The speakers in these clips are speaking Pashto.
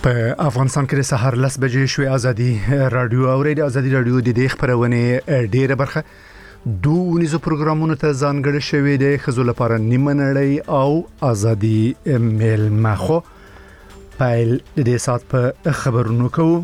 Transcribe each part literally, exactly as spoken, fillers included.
په افغانستان کې د سهار لس بجې شوې ازادي رادیو اوري د ازادي رادیو د دې خبرونه ډیره برخه دوه نيزو پروګرامونو ته ځانګړي شوی د خزو لپاره نیمه نړۍ او ازادي میل مخو پایل د دې سات په خبرونو کوو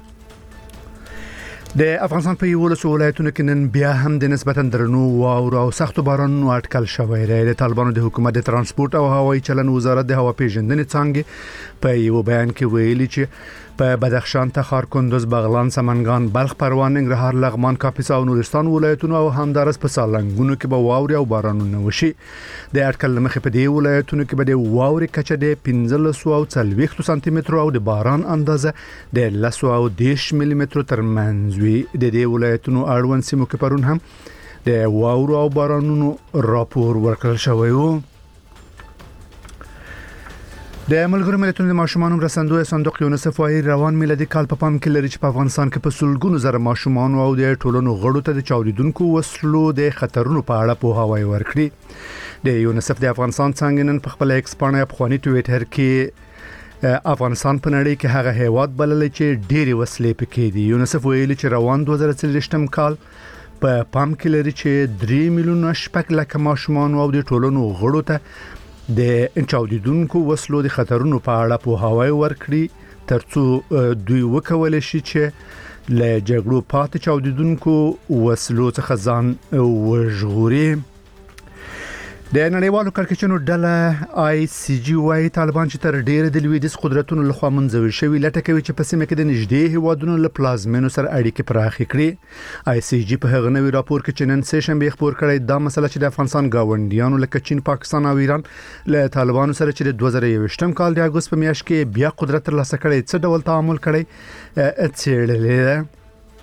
د افغانستان په یو لسو ولایتونو کې نن بیا هم د نسبتا درنو واورو او سختو بارانونو اټکل شوی دی د طالبانو د حکومت د ترانسپورت او هوایي چلن وزارت د هوا پیژندنې څنګه په یو بیان کې ویلي چې په بدخشان، تخار، کندوز، بغلان، سمنګان، بلخ، پروان، ننګرهار، لغمان، کاپیسا او نورستان ولایتونو او همدارس په سالنګونو کې به واوري او بارانونه وشي د اټکل مخې په دې ولایتونو کې به د واوري کچه د پنځلس او څلوېښت سانتي متر او د باران اندازه د لس او دېرش ملي متر ترمنځ وي د دې ولایتونو اړوند سیمو کې پرون هم د واورو او بارانونو راپور ورکړل شوی و د ملګرو ملتونو د ماشومان مرستندوی صندوق یونیسف وايي روان میلادي کال په پام کې لري چې په افغانستان کې په سلګونو زره ماشومان او د ټولنو غړو ته د چاودیدونکو وسلو د خطرونو په اړه پوهاوی ورکړي د یونیسف د افغانستان څنګه نن په خپل ایکس باندې په خواني ټویټر کې افغانستان په نړۍ کې هغه هیواد بلل چې ډېری وسلې پکې دي یونیسف ویلي چې روان دوه زره څلوېښتم کال په پام کې لري چې درې میلیونه شپږ لک ماشومان او د ټولنو غړو ته د چاودیدونکو وسلو د خطرونو په اړه پوهاوی ورکړي ترڅو دوی وکولای شي چې له جګړو پاتې چاودیدونکو وسلو څخه ځان وژغوري د نړیوالو کړکېچونو ډله آی سی جی وايي طالبان چې تر ډیره د لویدیځ قدرتونو لخوا منځوي شوی لټه کوي چې په سیمه کې د نږدې هیوادونو له پلازمینو سره اړیکې پراخې کړي آی سی جی په هغه نوې راپور کې چې نن سه شنبه خبر کړی دا مسله چې د افغانستان گاونډیانو لکه چین، پاکستان او ایران له طالبانو سره چې د دوه زره یوویشتم کال د اگست په میاشت کې بیا قدرت ترلاسه کړي څه ډول تعامل کړي اڅېړلې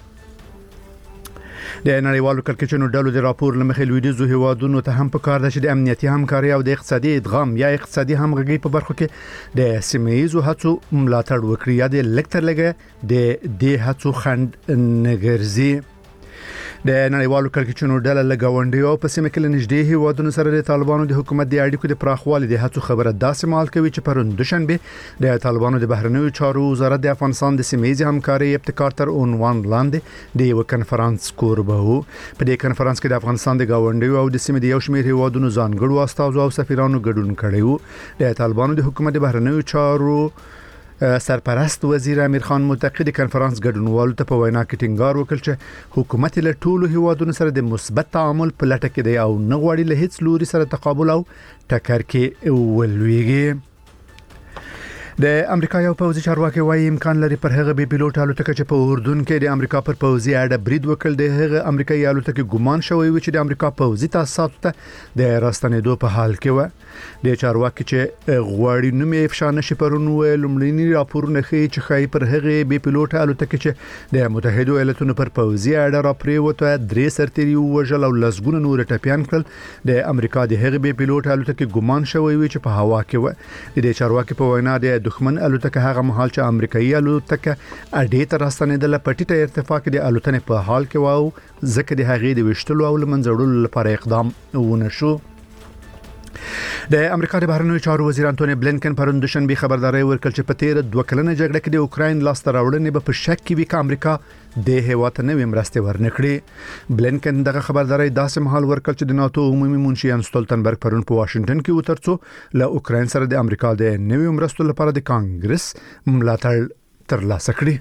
د نړیوالو کړکېچونو ډلو د راپور لمخې لویدیځو هیوادونو ته هم په کار ده چې د امنیتي همکاري او د اقتصادي ادغام یا اقتصادي همغږي په برخو کې د سیمه‌ییزو هڅو ملاتړ وکړي یا د لکټر لګه د دې هڅو خند نګرځي د نړیوالو کړکېچونو ډله لګاونډي او په سیمه کې لنږدې هیوادونو سره د طالبانو د حکومت د اړیکو د پراخوالي د هڅو خبره داسې مال کوي چې پرون دوشنبه د طالبانو د بهرنیو چارو وزارت د افغانستان د سیمه‌ییز همکاري ابتکار تر عنوان لاندې د یو کنفرانس کوربه وو په دې کنفرانس کې د افغانستان د گاونډي او د سیمې د یو شمېر هیوادونو ځانګړو استازو او سفیرانو ګډون کړی وو د طالبانو د حکومت د بهرنیو چارو سرپرست وزیر امیر خان متقی د کنفرانس ګډونوالو ته په وینا کې ټینګار وکړ چې حکومت له ټولو هیوادونو سره د مثبت تعامل په لټه کې دی او نه غواړي له هیڅ لوري سره تقابل او ټکر کې ولويږي د امریکا یو پوځي چارواکي وايي امکان لري پر هغه بي پيلوټ الوتکه چې په اردن کې د امریکا پر پوځي اډه برید وکړ د هغه امریکایي الوتکه ګمان شوی و چې د امریکا پوځي تاسیساتو ته د راستنېدو په حال کې و د چارواکي چې غواړي نوم یې افشا نشي پرونو لومړني راپورونه ښيي چې خای پر هغه بي پيلوټ الوتکه چې د متحده ایالاتونو پر پوځي اډه را پریوته درې سرتيري وژل او لسګونه نور ټپيان کړل د امریکا د هغه بي پيلوټ الوتکه ګمان شوی و چې په هوا کې و د چارواکي په وینا د دښمن الوتکه هغه مهال چې امریکایي الوتکه اډې ته راستنېدله په ټیټه ارتفاع کې د الوتنې په حال کې واو ځکه د هغې د وشتلو او لمنځړلو لپاره اقدام ونه شو د امریکا د بهرنیو چارو وزیر انټونی بلینکن پرون دوشنبه خبرداري ورکړه چې په تیر دوه کلنه جګړه کې د اوکراین لاسته راوړنې به په شک کې وي چې امریکا د هیواد نه ومرسته ورنکړي بلینکن دغه خبرداري داسې مهال ورکړه چې د ناتو عمومي منشي ان ستولتنبرګ پرون په واشنگټن کې وترڅو له اوکراین سره د امریکا د نوي مرستو لپاره د کانګرس ملاتړ ترلاسه کړي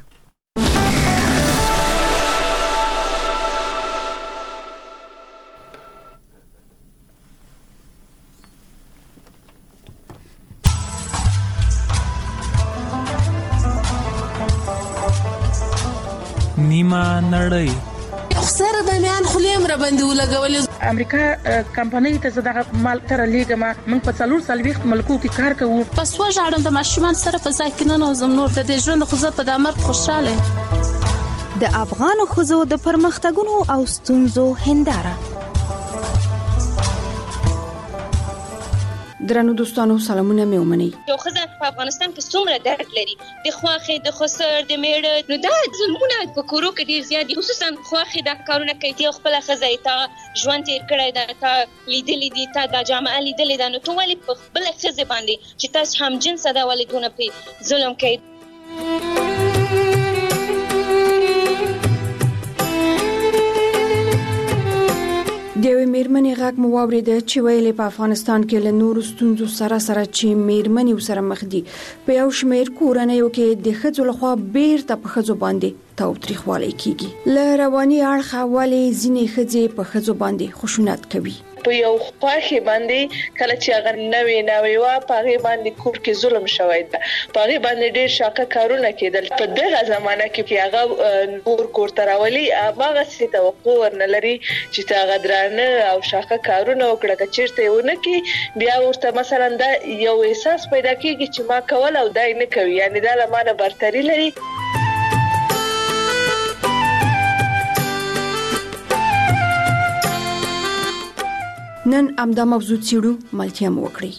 نیمه نړۍ خسر د میان خلیم را باندې ولګول امریکا کمپنۍ ته زړه مال تر لیګما من په څلور سلويخت ملکو کې کار کوو پس وژاړم د ماشومان سره په ځای کې نه نوزم نور د ژوند خو زه په دمر خوشاله د افغان خزو د پرمختګونو او ستونزو هنداره درنو دوستانو سلامونه مې ومني یو خزه په افغانستان کې څومره درد لري د خواخې د خسر د میړه نو دا زمونه په کورو کې ډیر زیات خصوصا خواخې د کارونه کوي خپل خزه ته ژوند تیر کړی دا تا لیدلې دي تا د جامعه لیدلې ده نو ته ولې په خپل خزه باندې چې تاسو هم جنس دا ولې دونه په ظلم کوي د یوې میرمنې غږ مو واورېده چې ویلې په افغانستان کې له نورو ستونزو سره سره چې میرمنې ورسره مخ دي په یو شمېر کورنیو کې د ښځو لخوا بیرته په ښځو باندې تاوتریخوالی کیږي. له رواني اړخه ولې ځینې ښځې په ښځو باندې خشونت کوي. په یو خواخي باندې کله چې هغه نوې نوې وا پاغي باندې کور کې ظلم شوی دی، پاغي باندې ډېر شاکه کارونه کېدل. په دغه زمانہ کې چې هغه نور کور تراولي هغه څه توقع ورنلري چې هغه درانه او شاکه کارونه وکړه چې ونه کې بیا ورته مثلا دا یو احساس پیدا کیږي چې ما کول او دای نه کوي، یعنی دا لمانه برتری لري. نن امدا موضوع چیرو ملتیا مو وکړي.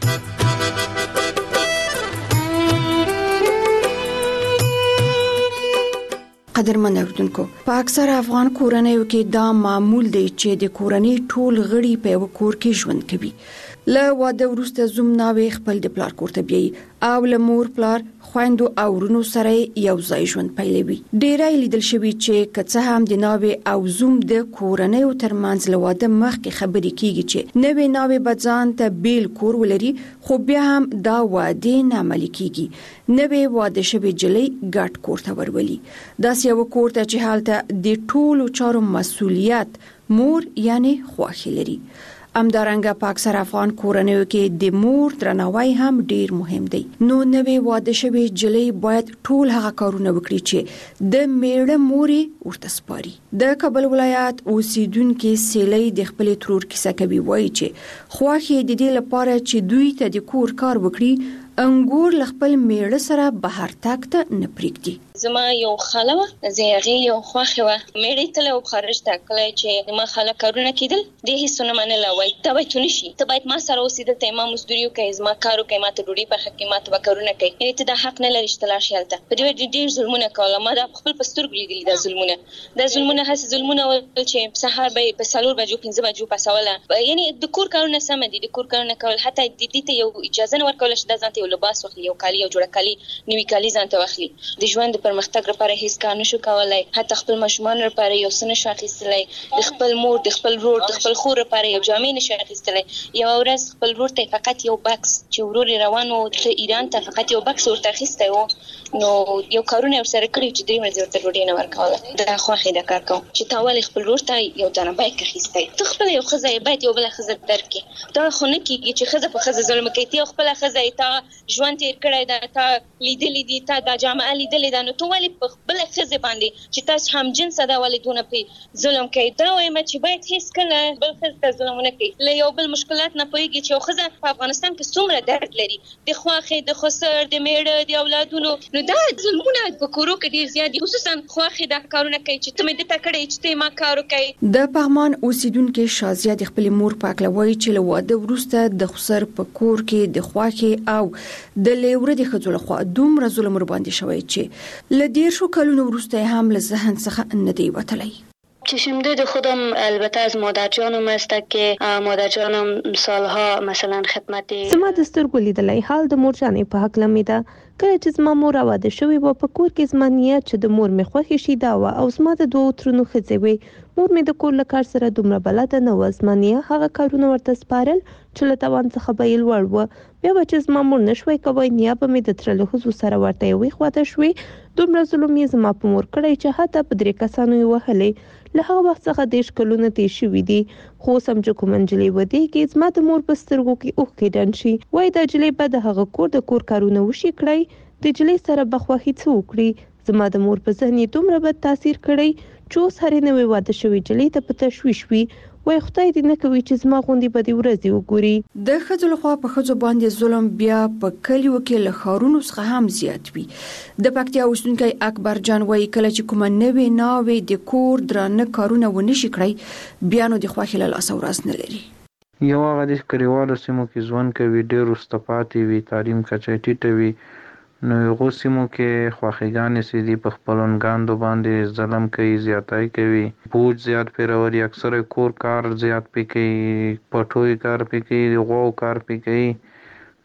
قدرمن اوردونکو، په اکثر افغان کورنیو کې دا معمول دی چې د کورنۍ ټول غړي په یو کور کې ژوند کوي. له واده وروسته زوم ناوې خپل د پلار کور ته بیایي او له مور پلار خویندو او ورونو سره یو ځای ژوند پیلوي. ډیری لیدل شوي چې که څه هم د ناوې او زوم د کورنیو ترمنځ له واده مخکې خبرې کیږي چې نوې ناوې به ځان ته بیل کور ولري، خو بیا هم دا وعدې نه عملي کیږي. نوې واده شوې جلۍ ګډ کور ته ورولي، داسې یو کور ته چې هلته د ټولو چارو مسؤلیت مور یعنی خواخي لري. همدارنګه په اکثر افغان کورنیو کې د مور درناوی هم ډیر مهم دی. نو نوې واده شوې جلۍ باید ټول هغه کارونه وکړي چې د میړه مورې ورته سپاري. د کابل ولایت اوسیدونکو سیلۍ د خپل ترور کیسه کوي، وایي چې خواخي د دې لپاره چې دوی ته د کور کار وکړي انګور خپل میړه سره بهر تاک ته نه پریږدي. زما یو خاله وه، زه هغې یو خواښې وه، میړه تله او خارج ته کله چې ما خاله کارونه کېدل دې هېڅ ونه منله، وایي ته باید ونه شي، ته باید ما سره اوسېدل، ته ما مزدوري وکړې، زما کار وکړې، ما ته ډوډۍ پخه کړې، ما ته به کارونه کوي، یعنې ته دا حق نه لرې چې ته لاړ شې هلته. په دې وجه ډېر ظلمونه کوله، ما دا خپل په سترګو لیدلي دا ظلمونه. دا ظلمونه هسې ظلمونه ول چې سهار به یې په څلور بجو پنځه بجو پاسوله، یعنې د کور کارونه سمه دي، د کور کارونه کول، حتی د دې ته یو اجازه نه ورکوله چې دا ځان ته یو لباس واخلي، یو کالي، یو جوړه کالي، نوي کالي ځان ته واخلي. د ژوند د پرمختګ لپاره هیڅ کار نشو کولای، حتی خپل ماشومان لپاره یو څه نشو اخیستلی، د خپل مور، د خپل ورور، د خپل خور لپاره یو جامې نشو اخیستلی. یو ورځ خپل ورور ته فقط یو بکس چې ورور روان و ته ایران ته فقط یو بکس ورته اخیستی و، نو یو کارونه ورسره کړي چې درې ورځې ورته ډوډۍ نه ورکوله. دا خوښې دا کار کوم چې تا ولې خپل ورور ته یو دانه بیک اخیستی؟ ته خپله یو ښځه یې باید یو بله ښځه درک کړي. دا خو نه کېږي چې ښځه په ښځه ظلم کوي. ته یو خپله ښځه یې، تا ژوند تېر کړی ده، تا لیدلي دي، تا دا جامعه لیدلې ده، نو ته ولې په خپله ښځې باندې چې تاسو هم جنسه ده ولې دونه پرې ظلم کوي؟ دا وایم چې باید هېڅکله بل ښځې ته ظلم ونه کوي. له یو بل مشکلات نه پوهېږي چې یو ښځه په افغانستان کې څومره درد لري، د خواښې، د خسر، د میړه، د اولادونو. نو دا ظلمونه په کورو کې ډېر زیات دي، خصوصا خواښې دا کارونه کوي چې ته مې دته کړی چې ته ما کار وکړې. د پغمان اوسیدونکو شازیه د خپلې مور په هکله وایي چې له واده وروسته د خسر په کور کې د خواښې او د لیوره د ښځو لخوا دومره ظلم ورباندې شوی چې له دیرشو کلونو وروسته هم له ذهن څخه نه دی وتلی. چشمدید خودم البته از مادر جانم است که مادر جانم سالها مثلا خدمتی زما د سترګو لیدلی حال د مور جانې په حق لمیده. کله چې زما مور واده شوې و په کور کې زما نیت چې د مور مې خوښې شي دا وه، او زما د دوو ترونو ښځې وې. مور مې د کور له کار سره دومره بلده نه وه، زما نیه هغه کارونه ورته سپارل چې له توان څخه به یې لوړ وه. بیا به چې زما مور نشوی کوی، نیا به مې د تره له ښځو سره ورته یوې خواته شوې. دومره ظلم یې زما په مور کړی چې حتی په درې کسانو یې وهلی. له هغه وخت څخه دېرش کلونه تېر شوي دي، خو اوس هم چې کوم نجلۍ ودېږي زما د مور په سترګو کې اوښکې ډنډ شي. وایي دا نجلۍ به د هغه کور د کور کارونه وشي کړی، د نجلۍ سره به خوښي څه وکړي. زما د مور په ذهن یې دومره بد تاثیر کړی چې اوس هرې نوې واده شوې نجلۍ ته په تشویش وي. وای خدای دې نه کوي چې زما غوندې بدې ورځې وګوري. د ښځو لخوا په ښځو باندې ظلم بیا په کلیو کې له ښارونو څخه هم زیات وي. د پکتیا اوسیدونکی اکبر جان وایي کله چې کومه نوې ناوې د کور درانه کارونه ونه شي کړی، بیا نو د خوښۍ له لاسه ورځ نه لري. یو هغه د کلیوالو سیمو کې ژوند کوي، ډېر وروسته پاتې وي، تعلیم کچه ټیټه وي، نو هغو سیمو کې خواښیګانې چې دي په خپلوانګاندو باندې ظلم کوي، زیاتۍ کوي، بوج زیات پرې راولي، اکثره کور کار زیات پې کوي، پټوی کار پې کوي، د غواو کار پې کوي.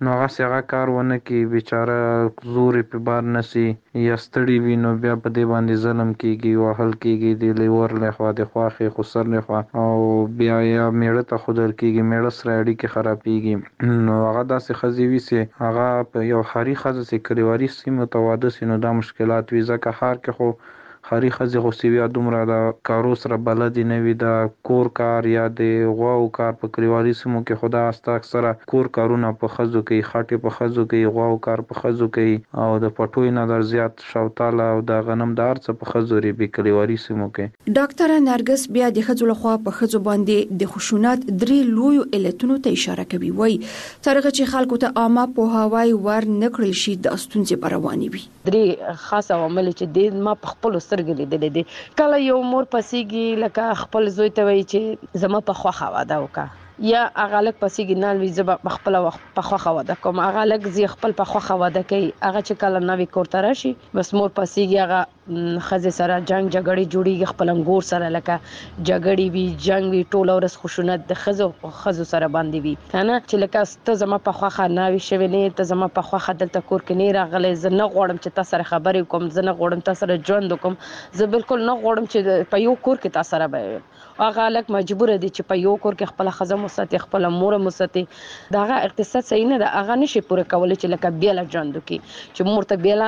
نو هغه څنګه کار ونه کی بیچاره زور په بار نسی یا ستړي وي نو بیا په دې باندې ظلم کیږي وهل کیږي د لیور له خوا د خواخې خسر له خوا او بیا یا میړه ته خودل کیږي میړه سره اړیکې خرابېږي نو هغه داسې خزيوي سي هغه په یو خاري خزه سي کلیواري سیمه تواده سي نو دا مشکلات وي ځکه خار کې خو خاري خزه خو سیویا دومره دا کارو سره بلد نه وي دا کور کار یا د غواو کار په کلیواري سیمو کې خدا استا اکثره کور کارونه په خزو کې خاطه په خزو کې غواو کار په خزو کې او د پټوي نه در زیات شوتاله او د غنم دار څخه په خزو ری په کلیواري سیمو کې ډاکټر نرګس بیا د خزو لخوا په خزو باندې د خشونت درې لوی علتونو ته اشاره کوي وای ترغه چې خلکو ته عامه په هواي ور نکړل شي د استونزې برواني وي درې خاصه عوامل چې د ما په خپل سترګې لیدلې دي کله یو مور پسیږي لکه خپل زوی ته وایي چې زما په خوخه واده وکړه یا هغه لک پسیږي نه وي زما خپل په خوخه واده کوم هغه لک زی خپل په خوخه واده کوي هغه چې کله نوې کوړه راشي بس مور پسیږي هغه خزه سره جنگ جګړې جوړي خپل انګور سره لکه جګړې وی جنگ وی ټول ورس خشونت د خزو خزو سره باندې وی کنه چې لکه ته زما په خوخه نه وي شوی نه ته زما په خوخه دلته کور کې نه راغلې زه نه غوړم چې تاسو سره خبرې کوم زه نه غوړم تاسو سره ژوند کوم زه بالکل نه غوړم چې په یو کور کې تاسو سره به هغه لک مجبور دي چې په یو کور کې خپل خزه مسته خپل مور مسته داغه اقتصاد صحیح نه ده هغه نشي پوره کولای چې لکه بیل ژوند کی چې مور ته بیل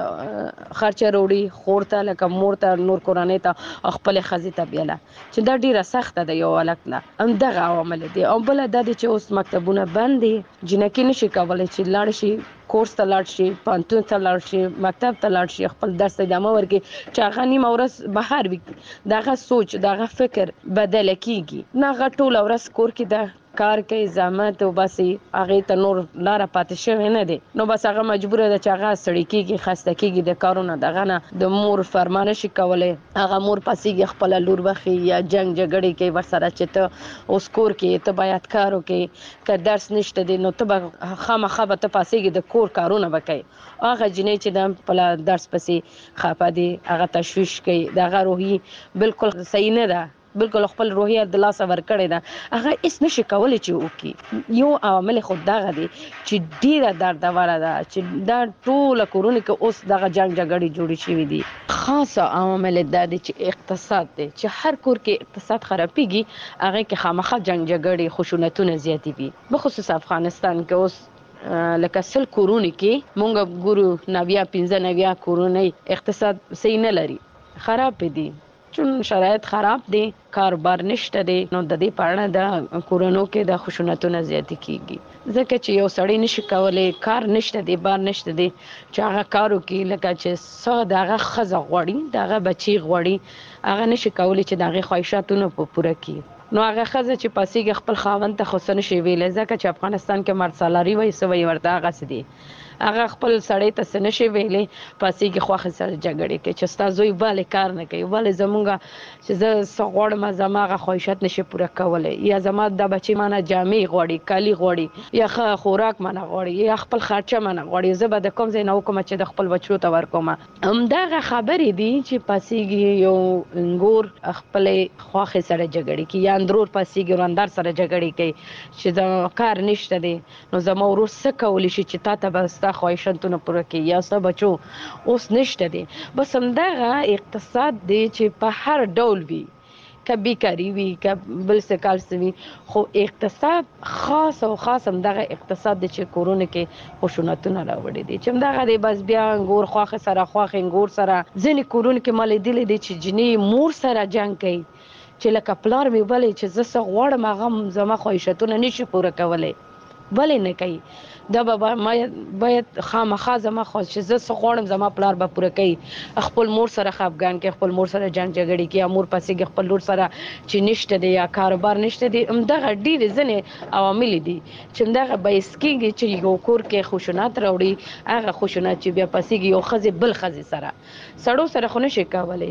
خرچه وروړي خورته لکه مور ته نور قرانه ته خپل خزه ته بیل چې دا ډیره سخته ده یو الکلا هم دغه عوامل دي او بل د دې چې اوس مکتبونه بند دي جنکی نشي کولای چې لاړ شي کورس ته لاړ شي پانتون ته لاړ شي مکتب ته لاړ شي خپل درس ته ادامه ورکړي چې هغه نیمه ورځ بهر وي دغه سوچ دغه فکر بدل کیږي نه غټول ورځ کور کې ده کار کوي زحمت او بس هغه ته نور لار پاتې شوی نه دي نو بس هغه مجبور ده چې هغه سړی کیږي خسته کیږي د کارونه دغه نه د مور فرمانه شي کولای هغه مور پسیږي خپل لور بخي یا جنگ جګړې کوي ورسره چې ته اوس کور کې ته باید کارو کې که درس نشته دي نو ته خامخا به ته پسیږي د کور کارونه وکړي هغه جنې چې د خپل درس پسې خافه دي هغه تشویش کوي دغه روحي بالکل صحیح نه ده بالکل خپل روحیه د لاس ور کړی دا هغه اس نشي کولای چې وکي یو عامل خود دغه دي چې ډیره درد وره ده چې دا ټول کورونه کې اوس دغه جنگ جګړې جوړې شوې دي خاصه عامل دا دي چې اقتصاد دی چې هر کور کې اقتصاد خرابېږي هغه کې خامخا جنگ جګړې خشونتونه زیاتې وي بخصوص افغانستان کې اوس لکه سل کورونه کې مونږ ګورو نویا پنځه نویا کورونه اقتصاد صحیح نه لري خراب دي چون شرایط خراب دي کاروبار نشته دي نو د دې پړنه د کورونو کې د خشونتونو زیات کیږي ځکه چې یو سړی نشي کولای کار نشته دي بار نشته دي چې هغه کارو کې لکه چې څو دغه خزه غوړي دغه بچي غوړي هغه نشي کولای چې دغه خواهشاتونه پوره کړي نو هغه خزه چې پاسيږي خپل خاوند ته خصن شي ویل ځکه چې افغانستان کې مرسالاري وای سوي ورته هغه سدي هغه خپل سړی ته سنشي ویلې پاسيږي خوخه سره جګړې کې چې ستاسو یې bale کار نه کوي bale زمونږه چې زه سغوړم زماغه خواهشات نشي پوره کولای یا زما د بچی مانه جامې غوړي کالی غوړي یا خوراک مانه غوړي یا خپل خرچه مانه غوړي زه به د کوم ځای نه وکم چې د خپل بچو ته ورکوم همدغه خبرې دي چې پاسيږي یو انګور خپل خوخه سره جګړې کې یا اندرور پاسيږي وراندار سره جګړې کوي چې دا کار نشته دي نو زما ورور څه کولی شي چې تا ته بس خواهشاتونه پوره کوي یا څه بچو اوس نشته دي بس همدغه اقتصاد دی چې په هر ډول وي کبي کاری وي کبل څه کال سوي خو اقتصاد خاص او خاص همدغه اقتصاد د چې کورونه کې خشونتونه راوړي دي چې همدغه دی بس بیا انګور خواخه سره خواخه انګور سره ځنې کورونه کې مال دي دي چې جنې مور سره جنگ کوي چې لکه پلار مې بلې چې زه څه غواړم هغه زما خواهشاتونه نشي پوره کولای بلې نه کوي دا به باید خامخا زما خو چې زه څه غواړم زما پلار به پوره کوي خپل مور سره خفګان کې خپل مور سره جنگ جګړې کې امور پسې خپل لور سره چې نشته دی یا کاروبار نشته دی همدغه ډېرې ځنې عوامل دي چې همدغه باعث کېږي چې یو کور کې خشونت راوړي هغه خشونت چې بیا پسې یو ښځې بل ښځې سره سړو سره خو نشي کولی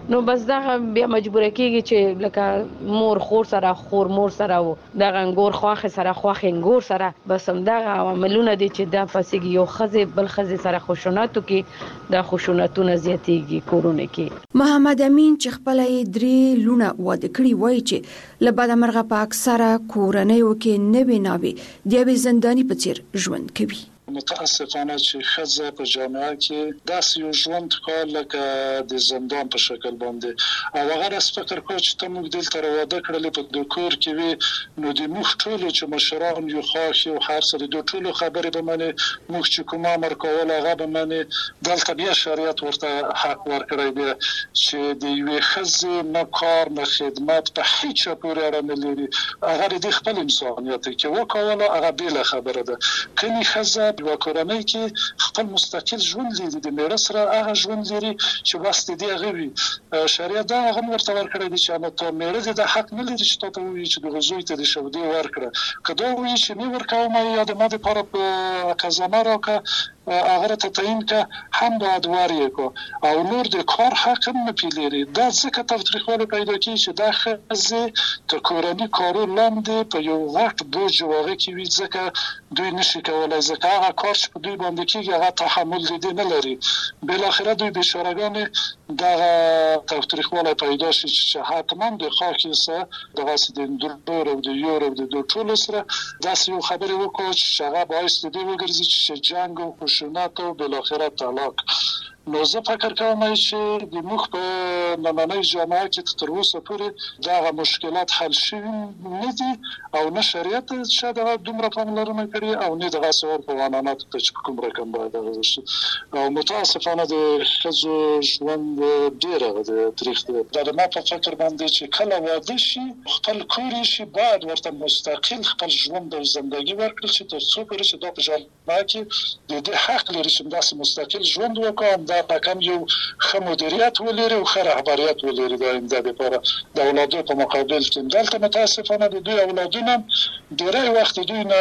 نو بس دا بیا مجبور کیږي چې لکه مور خور سره خور مور سره و دا انګور خواخ سره خواخ انګور سره بس هم دا عملونه دي چې دا پسې یو خزه بل خزه سره خشوناتو کې دا خشونتونه زیاتېږي کورونه کې. محمد امین چې خپل درې لونه واده کړی وای چې لبد مرغه په اکثره کورنۍ وکي نه ویناوي دی به زنداني په څیر ژوند کوي. متاسفانه چې خزه په جامعه کې داسې یو ژوند کول لکه د زندان په شکل باندې او هغه راس فکر کوي چې ته موږ دلته واده کړل په د کور کې وي نو د موږ ټول چې مشران یو خاص او هر سره د ټول خبرې به مني موږ چې کوم امر کول هغه به مني دلته بیا شریعت ورته حق ورکړی دی چې د یو خزه نه کار نه خدمت په هیڅ پورې اړه نه لري هغه د خپل انسانیت کې وکول هغه بل خبره ده کله خزه په کورنۍ کې خپل مستقل ژوند لري د میراث سره هغه ژوند لري چې واسطه دی غوي شریعت دا هغه ورته ورکړی دی چې نو ته میراث د حق نه لري چې ته وایي چې د غزوی ته د شودي ورکړه کله وایي چې نه ورکوم یا د ماده پر کزما راکه هغه ته تعین که هم باید واری کو او نور د کار حق نه پیلری دا ځکه تفریخواله پیدا کی چې دا خزه ته کورنۍ کارو لاندې په یو وخت بوج واغې کی وي ځکه دوی نشي کولای ځکه هغه کار چې دوی باندې کیږي هغه تحمل دي نه لري بل اخره دوی بشارګان دا تفریخواله پیدا شي چې حتما د خاصه د واسطه د دولار او د یورو او د ټول سره داسې یو خبره وکړي چې هغه باعث دی وګرځي چې جنگ او خشونت او بل اخره طلاق نو زه فکر کوم چې د مخ په نمنۍ جامعه کې تر اوسه پورې دا مشکلات حل شوي نه دي او نه شریعت شاده دومره پاملرنه کړې او نه د غاسور په قانونات ته چې کوم رقم باید غوښتي او متاسفانه د خزو ژوند ډیره د تاریخ د ما په فکر باندې چې کله واده شي خپل کور شي باید ورته مستقل خپل ژوند او ژوندۍ ورکړي چې تر څو پورې چې دا په جامعه کې د دې حق لري چې داسې مستقل ژوند وکړي دا کم یو ښه مدیریت ولري او ښه رهبریت ولري د آینده لپاره د اولادو په مقابل کې دلته متاسفانه د دوی اولادونه ډېری وخت دوی نه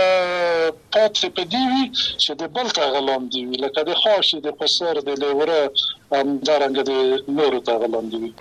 پاتې په دي وي چې د بل ته غلام دي وي لکه د خاصې د قصر د لیوره همدارنګه د نورو ته غلام دي وي.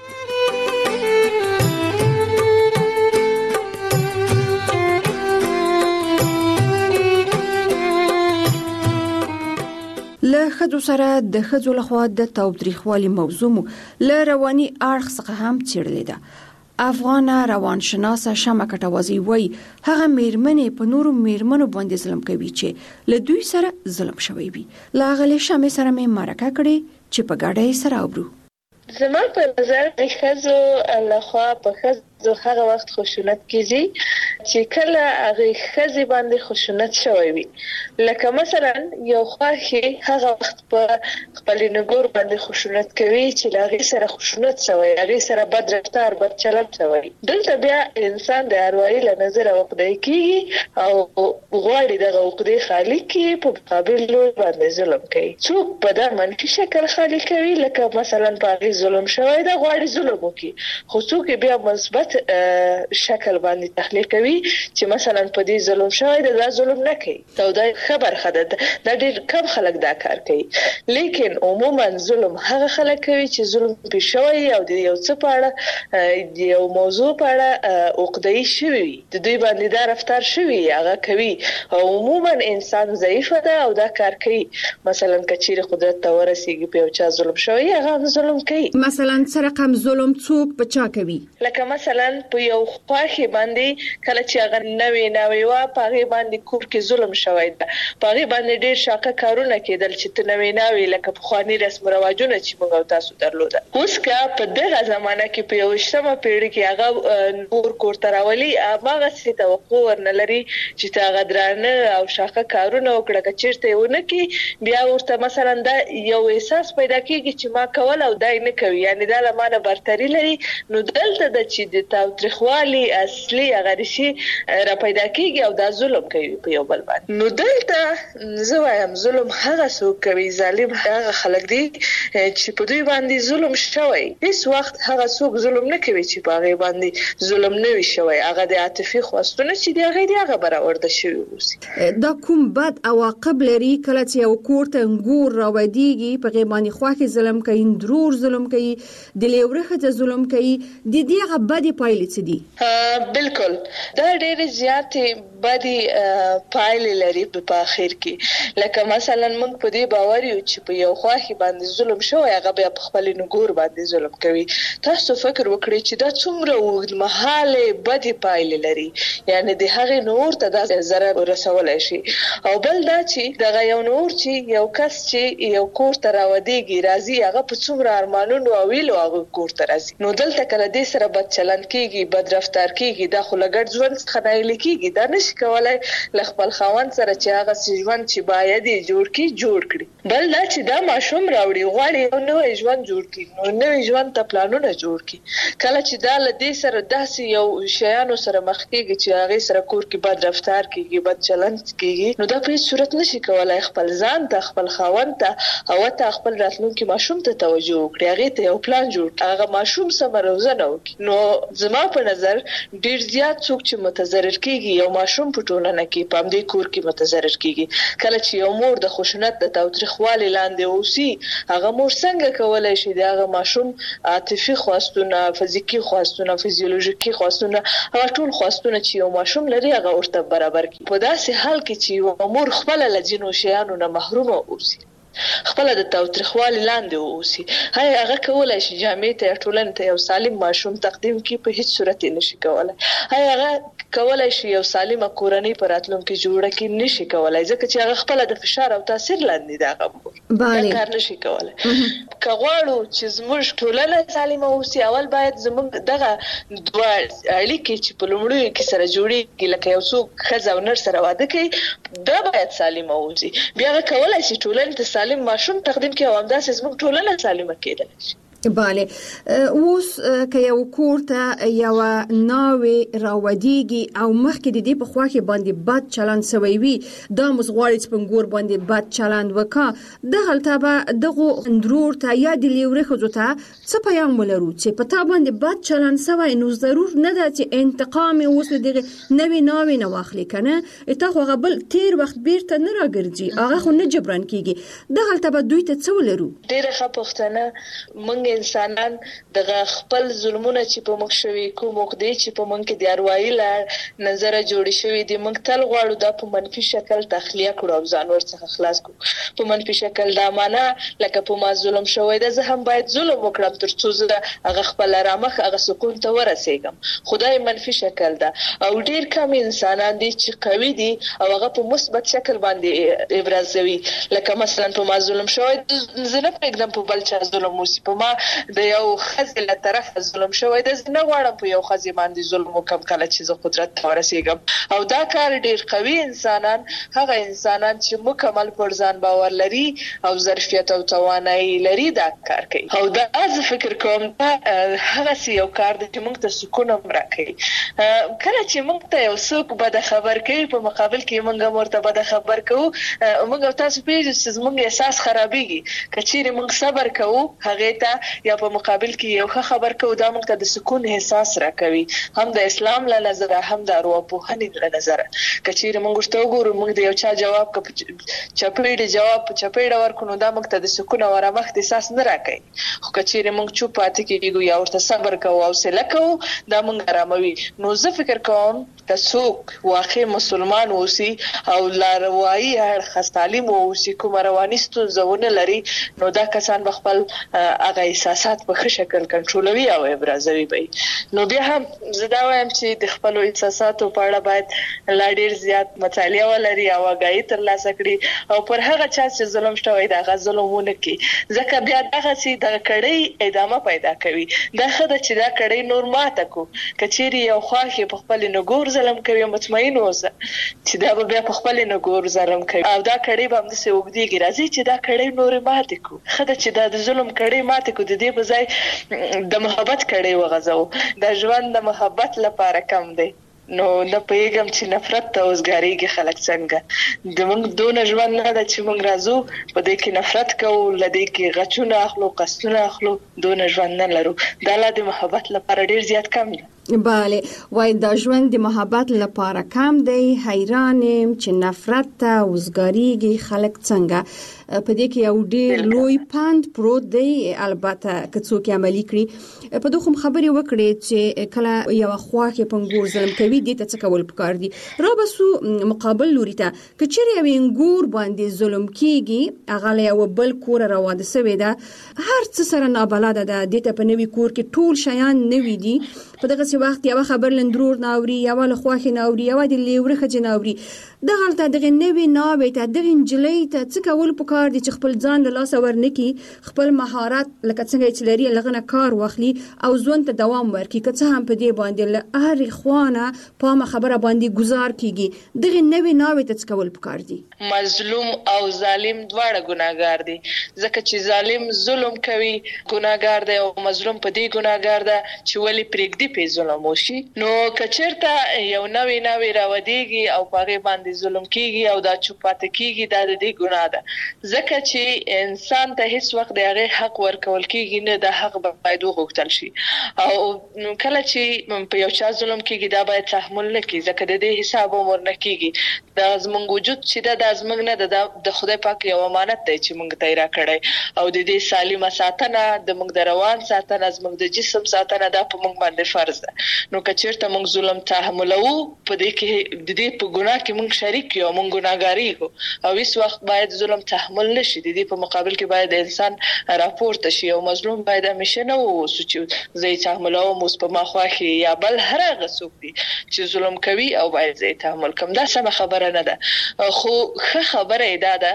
له خدو سره د خدو لخوا د تاوتریخوالي موضوع مو له رواني اړخ څخه هم څېړلې ده. افغان روانشناسه شمه کټوازی وای هغه میرمنې په نورو میرمنو باندې ظلم کوي چې له دوی سره ظلم شوی وي. لا غلې شمه سره مې مرکه کړې چې په ګاډۍ سره وبرو. زما په نظر د خزو لخوا په خزو هغه وخت خشونت کیږي چې کله هغه خزي باندې خشونت شوی وي لکه مثلا یو خواخي هغه وخت په خپل نګور باندې خشونت کوي چې لاغي سره خشونت شوی هغه سره بد رفتار بد چلند شوی دلته بیا انسان د اروایي له نظر وقدای کیږي او غواړي دغه وقدای خالی کی په مقابل باندې ظلم کوي څوک په دا منفي شکل خالی کوي لکه مثلا په ظلم شوی دا غواړي ظلم وکي خو څوک بیا مثبت شکل باندې تخلیق کوي چې مثلا په دې ظلم شوی دا ظلم نه کوي دا د خبر خده دا ډېر کم خلک دا کار کوي لیکن عموما ظلم هغه خلک کوي چې ظلم په شوی او د یو څه په اړه د یو موضوع په اړه عقده‌ای شوی د دوی باندې دا رفتار شوی هغه کوي عموما انسان ضعیف ده او دا کار کوي مثلا کچیر قدرت ته ورسیږي په چا ظلم شوی هغه ظلم کوي مثلا سره کم ظلم څوک بچا کوي لکه مثلا په یو خواخي باندې کله چې هغه نوې نوې وا پاره باندې کور کې ظلم شوی ده پاره باندې ډېر شاکه کارونه کېدل چې ته نوې نوې لکه په خواني رسم رواجونه چې موږ تاسو درلوده اوس کا په دغه زمانہ کې په یو شمه پیړۍ کې هغه نور کور تراولي هغه څه توقع ورنلري چې تا غدرانه او شاکه کارونه وکړه چې چیرته ونه کې بیا ورته مثلا دا یو احساس پیدا کیږي چې ما کول او دای نه کوي یعنی دا لمانه برتری لري نو دلته د چې د تاوتریخوالي اصلي هغه شي کې را پیدا کیږي او دا ظلم کوي په یو بل باندې. نو دلته زه وایم ظلم هغه څوک کوي، ظالم هغه خلک دي چې په دوی باندې ظلم شوی. هیڅ وخت هغه څوک ظلم نه کوي چې په هغه باندې ظلم نه وي شوی. هغه د عاطفي خواستونه چې دی هغه دی هغه برآورده شوی اوسي. دا کوم بد عواقب لري کله چې یو کور ته انګور راوړيږي په غیبانی خوا کې ظلم کوي، درور ظلم کوي، د لیورخه ته ظلم کوي، د دې هغه بدی پایلې څه دي؟ بالکل دا ډېر زیاتې بدی پایلې لري په اخر کې. لکه مثلا موږ په دې باور یو چې په یو خوا کې باندې ظلم شوی هغه بیا په خپل نګور باندې ظلم کوي. تاسو فکر وکړئ چې دا څومره اوږدمهاله بدی پایلې لري، یعنی د هغې نور ته دا ضرر رسولای شي. او بل دا چې دغه یو نور چې یو کس چې یو کور ته راوړيږي راځي هغه په څومره ارمانونو او ویلو هغه کور ته راځي. نو دلته کله دې سره بد چلن کیږي، بد رفتار کیږي، دا خو لګړ ژوند څخه نه لیکيږي. دا نشي کولای ل خپل خاوند سره چې هغه ژوند چې باید یې جوړ کی جوړ کړي. بل دا چې دا ماشوم راوړي غواړي نو ژوند جوړ کړي، نو نو ژوند ته پلانونه جوړ کړي. کله چې دا ل دې سره داسې یو شیانو سره مخ کیږي چې هغه سره کور کې بد رفتار کیږي، بد چلن کیږي، نو دا په هیڅ صورت نشي کولای خپل ځان ته، خپل خاوند ته او ته خپل راتلونکي ماشوم ته توجه وکړي، هغه ته یو پلان جوړ کړي، هغه ماشوم سم روزنه وکړي. نو زما په نظر ډیر زیات څوک چې متضرر کیږي یو ماشوم په ټولنه کې په دې کور کې متضرر کیږي. کله چې یو مور د خشونت د تاوتریخوالي لاندې اوسي هغه مور څنګه کولای شي د هغه ماشوم عاطفي خواستونه، فزیکی خواستونه، فزیولوژیکي خواستونه، هغه ټول خواستونه چې یو ماشوم لري هغه ورته برابر کړي. په داسې حال کې چې یو مور خپل له جنو شیانو نه محروم اوسي، خپل د تاوتریخوالي لاندې اوسي، هغه هغه کولای شي جامع ته ټولنې ته یو سالم ماشوم تقدیم کړي، په هیڅ صورت نشي کولای. هغه کولای شي یو سالمه کورنۍ پر راتلونکي جوړه کړي، نشي کولای ځکه چې هغه خپل د فشار او تاثیر لاندې دا غو دا کار نشي کولای. کغواړو چې زموږ ټولنه سالمه اوسي اول باید زموږ دغه دوه اړیکې چې په لومړیو کې سره جوړیږي لکه یو څوک ښځه او نر سره واده کوي دا باید سالمه اوسي. بیا هغه کولای شي ټولنې ته سالم ماشوم تقدیم کړي او همداسې زموږ ټولنه سالمه کېدلی شي. بله اوس که یو کور ته یو ناوې راوړيږي او مخکې د دې په خوا کې باندې بد چلند شوی وي، دا موږ غواړو چې په انګور باندې بد چلند وکړه، دغلته به دغو اندرور ته یا د لیورې ښځو ته څه پیغام ولرو چې په تا باندې بد چلند شوی، نو ضرور نه ده چې انتقام یې اوس له دغې نوې ناوې نه واخلي، که نه تا خو هغه بل تیر وخت بیرته نه راګرځي، هغه خو نه جبران کېږي. دغلته به دوی ته څه ولرو؟ ډېره ښه پوښتنه. موږ انسانان دغه خپل ظلمونه چې په موږ شوي کوم عقدې چې په موږ کې د اروايي لړ نظره جوړې شوي دي، موږ تل غواړو دا په منفي شکل تخلیه کړو او ځان ورڅخه خلاص کړو په منفي شکل. دا معنا لکه په ما ظلم شوی ده زه هم باید ظلم وکړم تر څو زه هغه خپل رامخ هغه سکون ته ورسېږم. خدای منفي شکل ده او ډیر کم انسانان دي چې قوي دي او هغه په مثبت شکل باندې ابرازوي. لکه مثلا په ما ظلم شوی زه نه پرېږدم په بل چا ظلم وشي، په ما د یو خزې له طرفه ظلم شوی ده، زه نه غواړم په یو خزې باندې ظلم وکړم کله چې زه قدرت ته ورسېږم. او دا کار ډېر قوي انسانان، هغه انسانان چې مکمل پر ځان باور لري او ظرفیت او توانایي لري دا کار کوي. او دا زه فکر کوم دا هغسې یو کار دی چې موږ ته سکون هم راکوي. کله چې موږ ته یو څوک بده خبر کوي په مقابل کې موږ هم ورته بده خبر کوو، موږ او تاسو پوهېږو چې زموږ احساس خرابېږي. که چیرې موږ صبر کوو هغې ته یا په مقابل کې یو ښه خبر کوو، دا موږ ته د سکون احساس راکوي، هم د اسلام له نظره هم د ارواپوهنې له نظره. که چیرې موږ ورته وګورو موږ د یو چا جواب که په چپېړې جواب په چپېړه ورکړو نو دا موږ ته د سکون او آرامښت احساس نه راکوي. خو که چیرې موږ چوپ پاتې کېږو یا ورته صبر کوو او حوصله کوو دا موږ آراموي. نو زه فکر کوم که څوک واقع مسلمان اوسي او لاروایي اړخ تعلیم واوسي، کومه رواني ستونزه ونه لري، نو دا کسان به خپل هغه احساسات په ښه شکل کنټرولوي او ابرازوي به. نو بیا هم زه دا وایم چې د خپلو احساساتو په اړه باید لا ډېر زیات مطالعه ولري او آګاهي ترلاسه کړي او پر هغه چا چې ظلم شوی د هغه ظلم ونه کړي، ځکه بیا دغسې دغه کړۍ ادامه پیدا کوي. دا ښه ده چې دا کړۍ نور ماته کړو. که چیرې یو خواښ یې په خپل نګور ظلم کوي مطمئن اوسه چې دا به بیا په خپل نګور ظلم کوي او دا کړۍ به همداسې اوږدېږي. راځي چې دا کړۍ نورې ماتې کړو. ښه ده چې دا د ظلم کړۍ ماتې کړو، د دې په ځای د محبت کړۍ وغځوو. د ژوند د محبت لپاره کم دی. نو نه پیغام چې نفرت ته اوسګاریږي خلک څنګه د موږ دون ژوند نه د چې موږ راځو په دې کې نفرت کوو لدې کې غچونه اخلو قصونه اخلو دون ژوند نه لرو دا لا د محبت لپاره ډیر زیات کم دی. بله وای دا ژوند د محبت لپاره کم دی. حیران یم چې نفرت ته اوسګاریږي خلک څنګه. په دې کې یو ډیر لوی پاند پروت دی البته که څوک عملي کړي. په دوه خبرې وکړي چې کله یو خواخې پنګور ظلم کوي دې ته څه کول پکار دي. را بسو مقابل لوري ته کچېرې یو انګور باندې ظلم کیږي هغه له یو بل کور راواده سوی ده هر څه سره نابلده ده دې ته په نوي کور کې ټول شیان نوي دي. په دغه وخت یو خبر لندرور ناوري یو له خواخې ناوري یو د لیوره خځه ناوري دغه ته دغه نوي ناوي ته دغه انجلۍ ته څه کول پکار دي چې خپل ځان له لاس ورنکي خپل مهارت لکه څنګه چې لري لغنه کار واخلي او ژوند ته دوام ورکړي که څه هم په دې باندې له هر خوانه په ما خبره باندې گزار کیږي دغه نوي ناوي ته څه کول پکار دي. مظلوم او ظالم دواړه ګناګار دي ځکه چې ظالم ظلم کوي ګناګار دی او مظلوم په دې ګناګار ده چې ولی پرېږدي په ظلم وشي. نو کچرته یو نوی نوی راوديږي او پاره باندې ظلم کیږي او دا چوپاته کیږي دا د دې ګناه ده ځکه چې انسان ته هیڅ وخت د هغه حق ورکول کیږي نه د حق باید وغوښتل شي او کله چې په یو چا ظلم کیږي دا باید تحمل نه کیږي ځکه د دې حساب عمر نه کیږي دا زموږ وجود چې دا د زموږ نه د خدای پاک یو امانت دی چې موږ ته راکړی او د دې سالمه ساتنه د موږ د روان ساتنه زموږ د جسم ساتنه دا په موږ باندې فرض ده. نو کچیرته موږ ظلم تحملو په دې کې د دې په ګناه کې موږ شریک یو موږ ګناګاری یو او هیڅ وخت باید ظلم تحمل نشي. د دې په مقابل کې باید انسان راپورته شي او مظلوم باید همیشه نه ووسو چې زه تحملو موس په ما خواخي یا بل هر هغه څوک دی چې ظلم کوي او باید زه تحمل کوم. دا سم خبره نه ده خو ښه خبره ده ده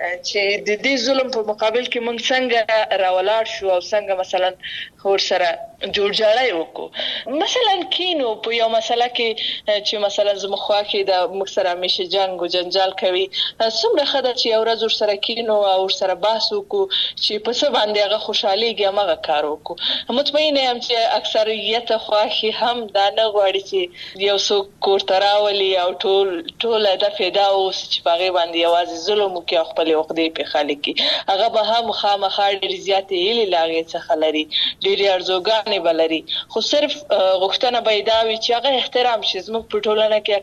چې د دې ظلم په مقابل کې موږ څنګه راولاړ شو او څنګه مثلا ور سره جوړ جاړی وکړو. مثلا کینو په یو مسله کې چې مثلا زموږ خواخي د موږ سره همیشه جنگ او جنجال کوي څومره خدای چې یو ورځ ور سره کینو او ور سره بحث وکړو چې په څه باندې هغه خوشحاليږي هغه کار وکړو. مطمئن یم چې اکثریت خواخي هم دا نه غواړي چې یو څوک کور ته راولي او ټول ټول د فدا اوس چې هغه باندې یوازې ظلم کوي او خپل عقدې په خالي کې هغه به هم خامخا ډیر زیاتې هلي لاغې څخه لري ډیر ارزوګانې بلري خو صرف غوښتنه بيداوي چې هغه احترام شي. زموږ په ټولنه کې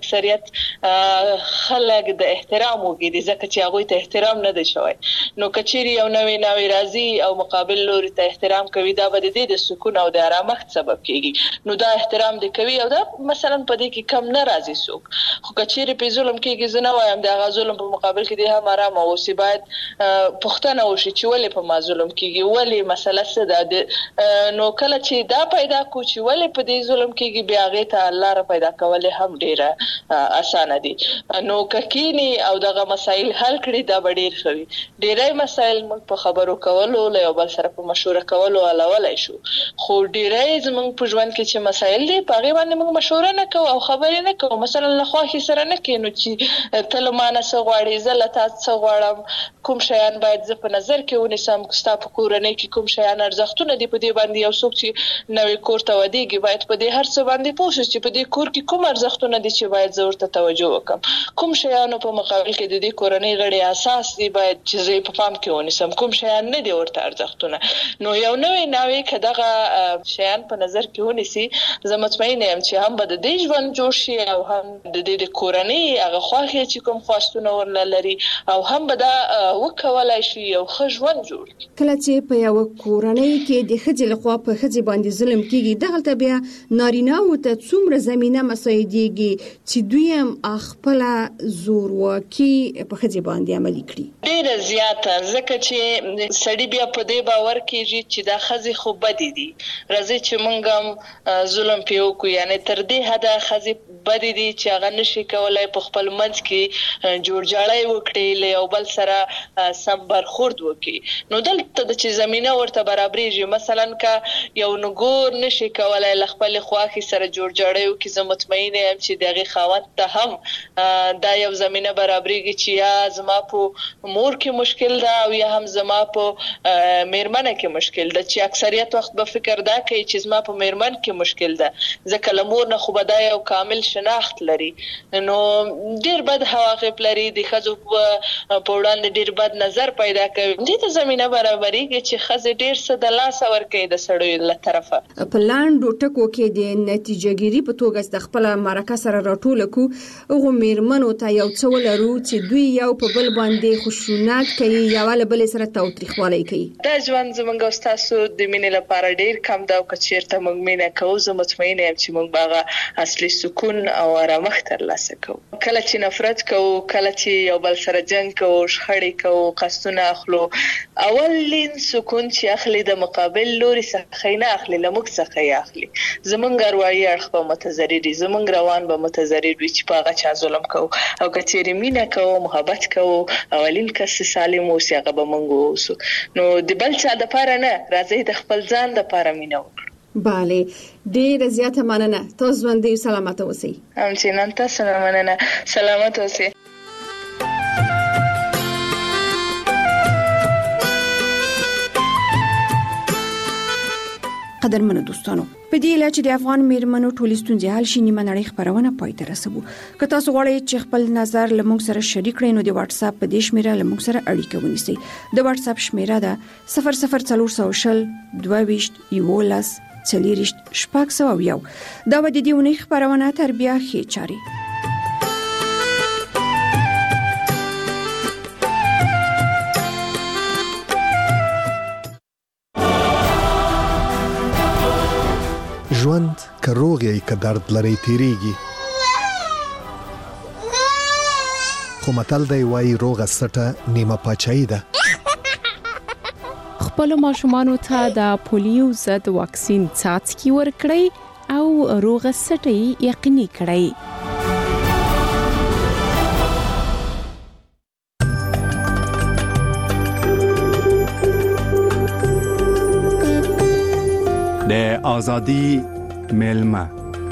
اکثریت خلک د احترام وګړي ځکه چې هغه ته احترام نه دی شوی. نو کچيري یو نوې نوې راځي او مقابل لوري ته احترام کوي دا به د دې د سکون او د آرامښت سبب کیږي. نو دا احترام دی کوي او دا مثلا په دې کې کم نه راځي څوک خو کچيري په ظلم کېږي زنه وایم دا غزلم په مقابل کې د هم آرام او سی باید پښتنه وشي چې ولې په ما ظلم کېږي ولې مسله څه ده. نو کله چې دا پیدا کو چې ولې په دې ظلم کېږي بیا غي ته الله را پیدا کول هم ډیره اسانه دي. نو ککینی او دغه مسائل حل کړي دا ډیر خوي ډیرای مسائل موږ په خبرو کولو له یو بل سره په مشوره کولو علاوه شو خو ډیرای زموږ په ژوند کې چې مسائل دي په غي باندې موږ مشوره نه کوو او خبرې نه کوو. مثلا له خواخي سره نه کینو چې تل مانه څه غواړي زله تاسو څه غواړم کوم شیان باید زه په نظر کې ونیسم ستا په کورنۍ کې کوم شیان ارزښتونه دي په دې باندې یو څوک چې نوې کور ته ودیږي باید په دې هر څه باندې پوه شي چې په دې کور کې کوم ارزښتونه دي چې باید زه ورته توجه وکم کوم شیانو په مقابل کې د دې کورنۍ غړي اساس دي باید چې زه په پام کې ونیسم کوم شیان نه دي ورته ارزښتونه. نو یو نوې نوې کداغه شیان په نظر کې ونیسي زه مطمئن یم چې هم به د دې ژوند جوړ شي او هم د دې د کورنۍ هغه خواخي چې کوم خواستونه ورلري او هم به دا وکولای شي یو ښه ژوند جوړ کړي. کله چې په یو کورنۍ کې د ښځې لخوا په ښځې باندې ظلم کیږي دغه بیا نارینه او ته څومره زمينه مساعدېږي چې دوی هم خپل زورواکي په ښځې باندې عملي کړي ډیره زیاته ځکه چې سړی بیا په دې باور کېږي چې دا ښځې خو بدې دي راځي چې موږ هم ظلم پیو کو یعنی تر دې حده ښځې بدې دي چې هغه نشي کولای په خپل منځ کې جوړ جاړی وکړي له یو بل سره سم برخورد وکړي. نو دلته د چې زمينه ورته برابرېږي مثلا کا یو نو ګور نشي کولای ل خپل خواخي سره جوړ جوړیو کې زه مطمئن یم چې دغه خاوند ته هم دا یو زمينه برابرېږي چې یا زما په مور کې مشکل ده او یا هم زما په میرمنه کې مشکل ده چې اکثریت وخت به فکر دا کوي چې زما په میرمن کې مشکل ده ځکه لمور نه خو بدای او کامل شناخت لري نو ډیر بد حواقب لري د خزو په وړاندې ډیر بد نظر پیدا کوي دې ته زمينه برابرېږي چې خزه ډیر څه د لاس ورکې د سړیو له طرفه په لاندو ټکو کې د نتیجهګيري په توګه د خپل مرکه سره راټول کو هغه میرمنو ته یو څه ولرو چې دوی یو په بل باندې خشونت کوي یا ول بل سره توتریخوالي کوي دا ژوند زمونږ استادو د مینې لپاره ډیر کم دا او کچیرته موږ مینه کوو زه مطمئن یم چې موږ باغه اصلي سکون او آرامښت ترلاسه کوو کله چې نفرت کوو کله چې یو بل سره جنگ کوو شخړې کوو قصدونه اخلو اولین سکون چې اخلي د مقابل لوري څخه نه اخلي لموږ څخه یې اخلي زمونږ اروايي اړخ به متضرر دي زمونږ روان به متضرر وي چې پاغه چا ظلم کوو او کچېرې مینه کوو محبت کوو اولین کس سالم اوسي هغه به موږ اوسو نو د بل چا د پاره نه راځي د خپل ځان د پاره مینه وکړو bale ډیر زیاته مننه تاسو ژوندۍ سلامت اوسئ هم چې نن تاسو مننه سلامت اوسئ قدرمنو دوستانو په دې لاره چې د افغان میرمنو ټولې ستونزې حل شي نیمه نړۍ خبرونه پای ته رسوو که تاسو غواړئ چې خپل نظر له موږ سره شریک کړئ نو د واتس اپ په دې شمیره له موږ سره اړیکه ونیسئ د واتس اپ شمیره ده صفر صفر څلور سوه شل دوه ویشت یولس څلوېښت شپږ سوه یو دا به د دې اونۍ خبرونه تر بیا ښې چارې ژوند که روغ یې که درد لري تیریږي خو متل دی وایي روغه سټه نیمه پاچاهي ده خپل ماشومانو ته د پولیو ضد واکسین څاڅکي ورکړئ او روغه سټه یقیني کړئ د ازادي میلمه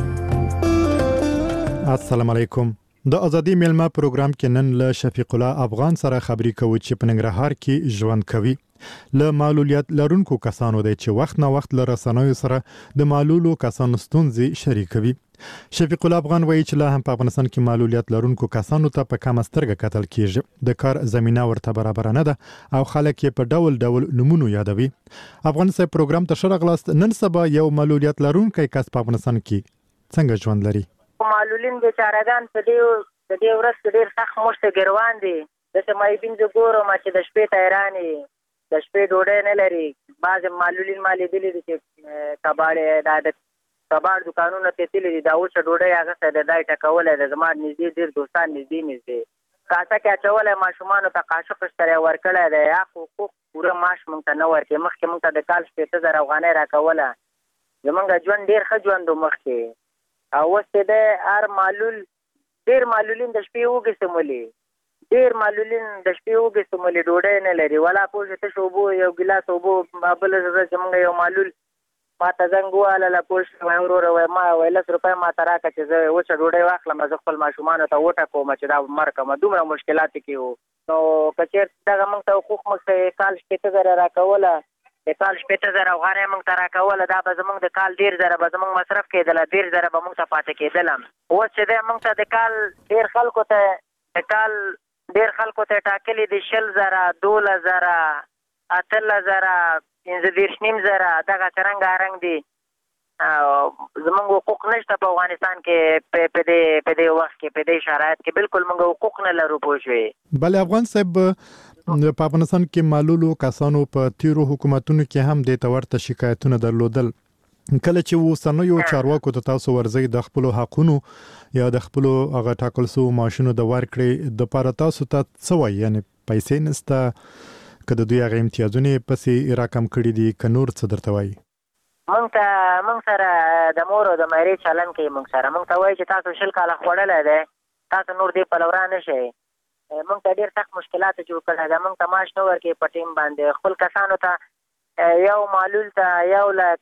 السلام علیکم د ازادي میلمه پروګرام کې نن له شفیق الله افغان سره خبري کوو چې په ننګرهار کې ژوند کوي له معلولیت لرونکو کسانو د چې وخت نه وخت له رسنیو سره د معلولو کسانو ستونزې شریکوي شفیق الله افغان وایي چې لا هم په افغانستان کې معلولیت لرونکو کسانو ته په کم سترګه کتل کیږي د کار زمينه ورته برابر نه ده او خلک یې په ډول ډول نمونه یادوي افغانستان پروګرام ته شرغلاست نن سبا یو معلولیت لرونکي کس په افغانستان کې څنګه ژوند لري معلولین بیچارهګان په دې د دې ورځ ډېر سخت مشته ګروان دي د سمای بین د ګورو ما چې د شپې تیرانی د شپې ډوډۍ نه لري بعض معلولین مالې دي چې کباړې د کباړ دکانونو ته تللي دي دا اوس ډوډۍ هغه څه د دای ټکولې د زما نږدې ډېر دوستان نږدې نږدې کاسه کې اچولې ماشومانو ته قاشق سره ورکړی دی یا حقوق پوره معاش مونږ ته نه ورکړي مخکې مونږ ته د کال شپېته زره افغانۍ راکوله زمونږ ژوند ډېر ښه ژوند و مخکې او اوس چې دی هر معلول ډېر معلولین د شپې اوږې سمولي ډېر معلولین د شپې اوږې سمولي ډوډۍ نه لري ولا پوه چې تش اوبو یو ګیلاس اوبو بله ورځ زمونږ یو معلول ما ته زنګ وواله له پوه شو وایي وروره وایي ما وایي لس روپۍ ما ته راکړه چې زه وچه ډوډۍ واخلم زه خپل ماشومانو ته وټکوم چې دا مړ کړم دومره مشکلات کې وو نو که چېرته دغه موږ ته حقوق موږ ته کال شپېته زره راکوله د کال شپېته زره افغانۍ موږ ته راکوله دا به زموږ د کال ډېر زره به زموږ مصرف کېدله ډېر زره به موږ ته پاتې کېدله اوس چې دی موږ ته د کال ډېر خلکو ته د کال ډېر خلکو ته ټاکلي دي شل زره دولس زره اتلس زره پنځه دېرش نیم زره دغه څرنګه رنګ دي زموږ حقوق نشته په افغانستان کې په دې په دې وخت کې په دې شرایط کې بالکل موږ حقوق نه لرو پوه شوې بله افغان صاحب په افغانستان کې معلولو کسانو په تیرو حکومتونو کې هم د تورته شکایتونه درلودل کله چې اوسنیو چارواکو ته تاسو ورځي د خپل حقونو یا د خپل هغه ټاکل سو ماشینو د ورکړې د پاره تاسو ته څه وایي یعنی پیسې نسته کله دوی هغه امتیازونه پسې راکم کړی دي ک نور څه درته وایي مونږ ته مونږ سره د مور او د مېرې چلن کوي مونږ سره مونږ ته وایي چې تاسو شل کاله خوړلی دی تاسو نور دې پلورا نه شئ مونږ ته ډېر سخت مشکلات جوړ کړی دی مونږ ته معاش نه ورکوي په ټیم باندې خپل کسانو ته یو معلول ته یو لک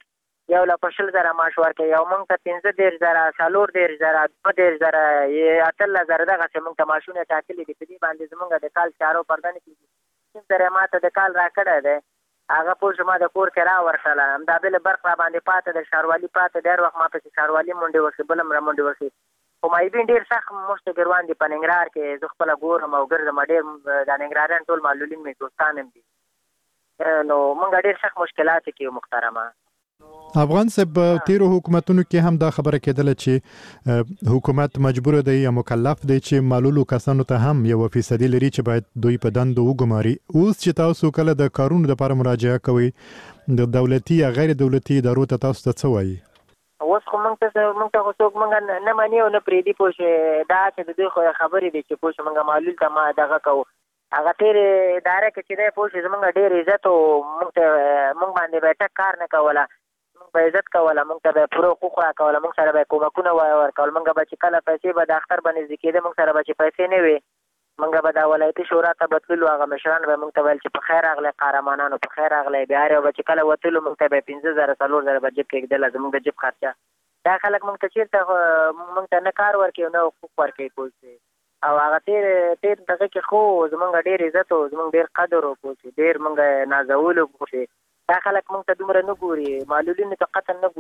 یو لا په شل زره معاش ورکوي او موږ ته پنځه دېرش زره څلور دېرش زره دوه دېرش زره اتلس زره دغسې موږ ته معاشونه ټاکلي دي. په دې باندې زموږ د کال چارو پرده نه کېږي. پنځه زره ما ته د کال راکړی دی هغه پوه شو ما د کور کرا ورکړله. همدا بله برق را باندې پاته د ښاروالي پاته ډېر وخت ما پسې ښاروالي منډې وکړې بل هم را منډې وکړې. خو مایبین ډېر سخت مشته ګروان دي په ننګرهار کې. زه خپله ګورم او ګرځم ډېر د ننګرهاریان ټول معلولین مې دوستان هم دي. نو موږ ډېر سخت مشکلات کې یو محترمه. افغان صاحب تیرو حکومتونو کې هم دا خبره کېدله چې حکومت مجبور دی یا مکلف دی چې معلولو کسانو ته هم یو فیصدي لري چې باید دوی په دندو وګماري. اوس چې تاسو کله د کارونو لپاره مراجعه کوئ د دولتي یا غیر دولتي ادارو ته تاسو ته څه وایي؟ اوس خو موږ ته موږ ته خو څوک موږ نه مني او نه پرېږدي پوه شوې. دا چې د دوی خو خبرې دي چې پوه شو موږ معلول ته ما دغه کوو. هغه تېرې اداره کې چې دی پوه شو زموږ ډېر عزت و موږ ته موږ باندې به ټک کار نه کوله. موږ به عزت کوله موږ ته به پوره حقوق راکوله. موږ سره به یې کومکونه ورکول. موږ به چې کله پیسې به د اختر به نږدې کېده موږ سره به چې پیسې نه وي موږ به دا ولایتي شورا ته بتللو. هغه مشران به موږ ته ویل چې په خیر راغلی قهرمانانو په خیر راغلی. بیا هر یو به چې کله وتلو موږ ته به پنځه زره څلور زره به جیب کې ږدله زموږ د جیب خرچه. دا خلک موږ ته چېرته موږ ته نه کار ورکوي نه حقوق ورکوي پوه شوې. او هغه تېر تېر دغه کې خو زموږ ډېر عزت و زموږ ډېر قدر و پوه شوې. ډېر موږ نازولو پوه شوې. دا خلک موږ ته دومره نه ګوري معلولینو ته قطعا نه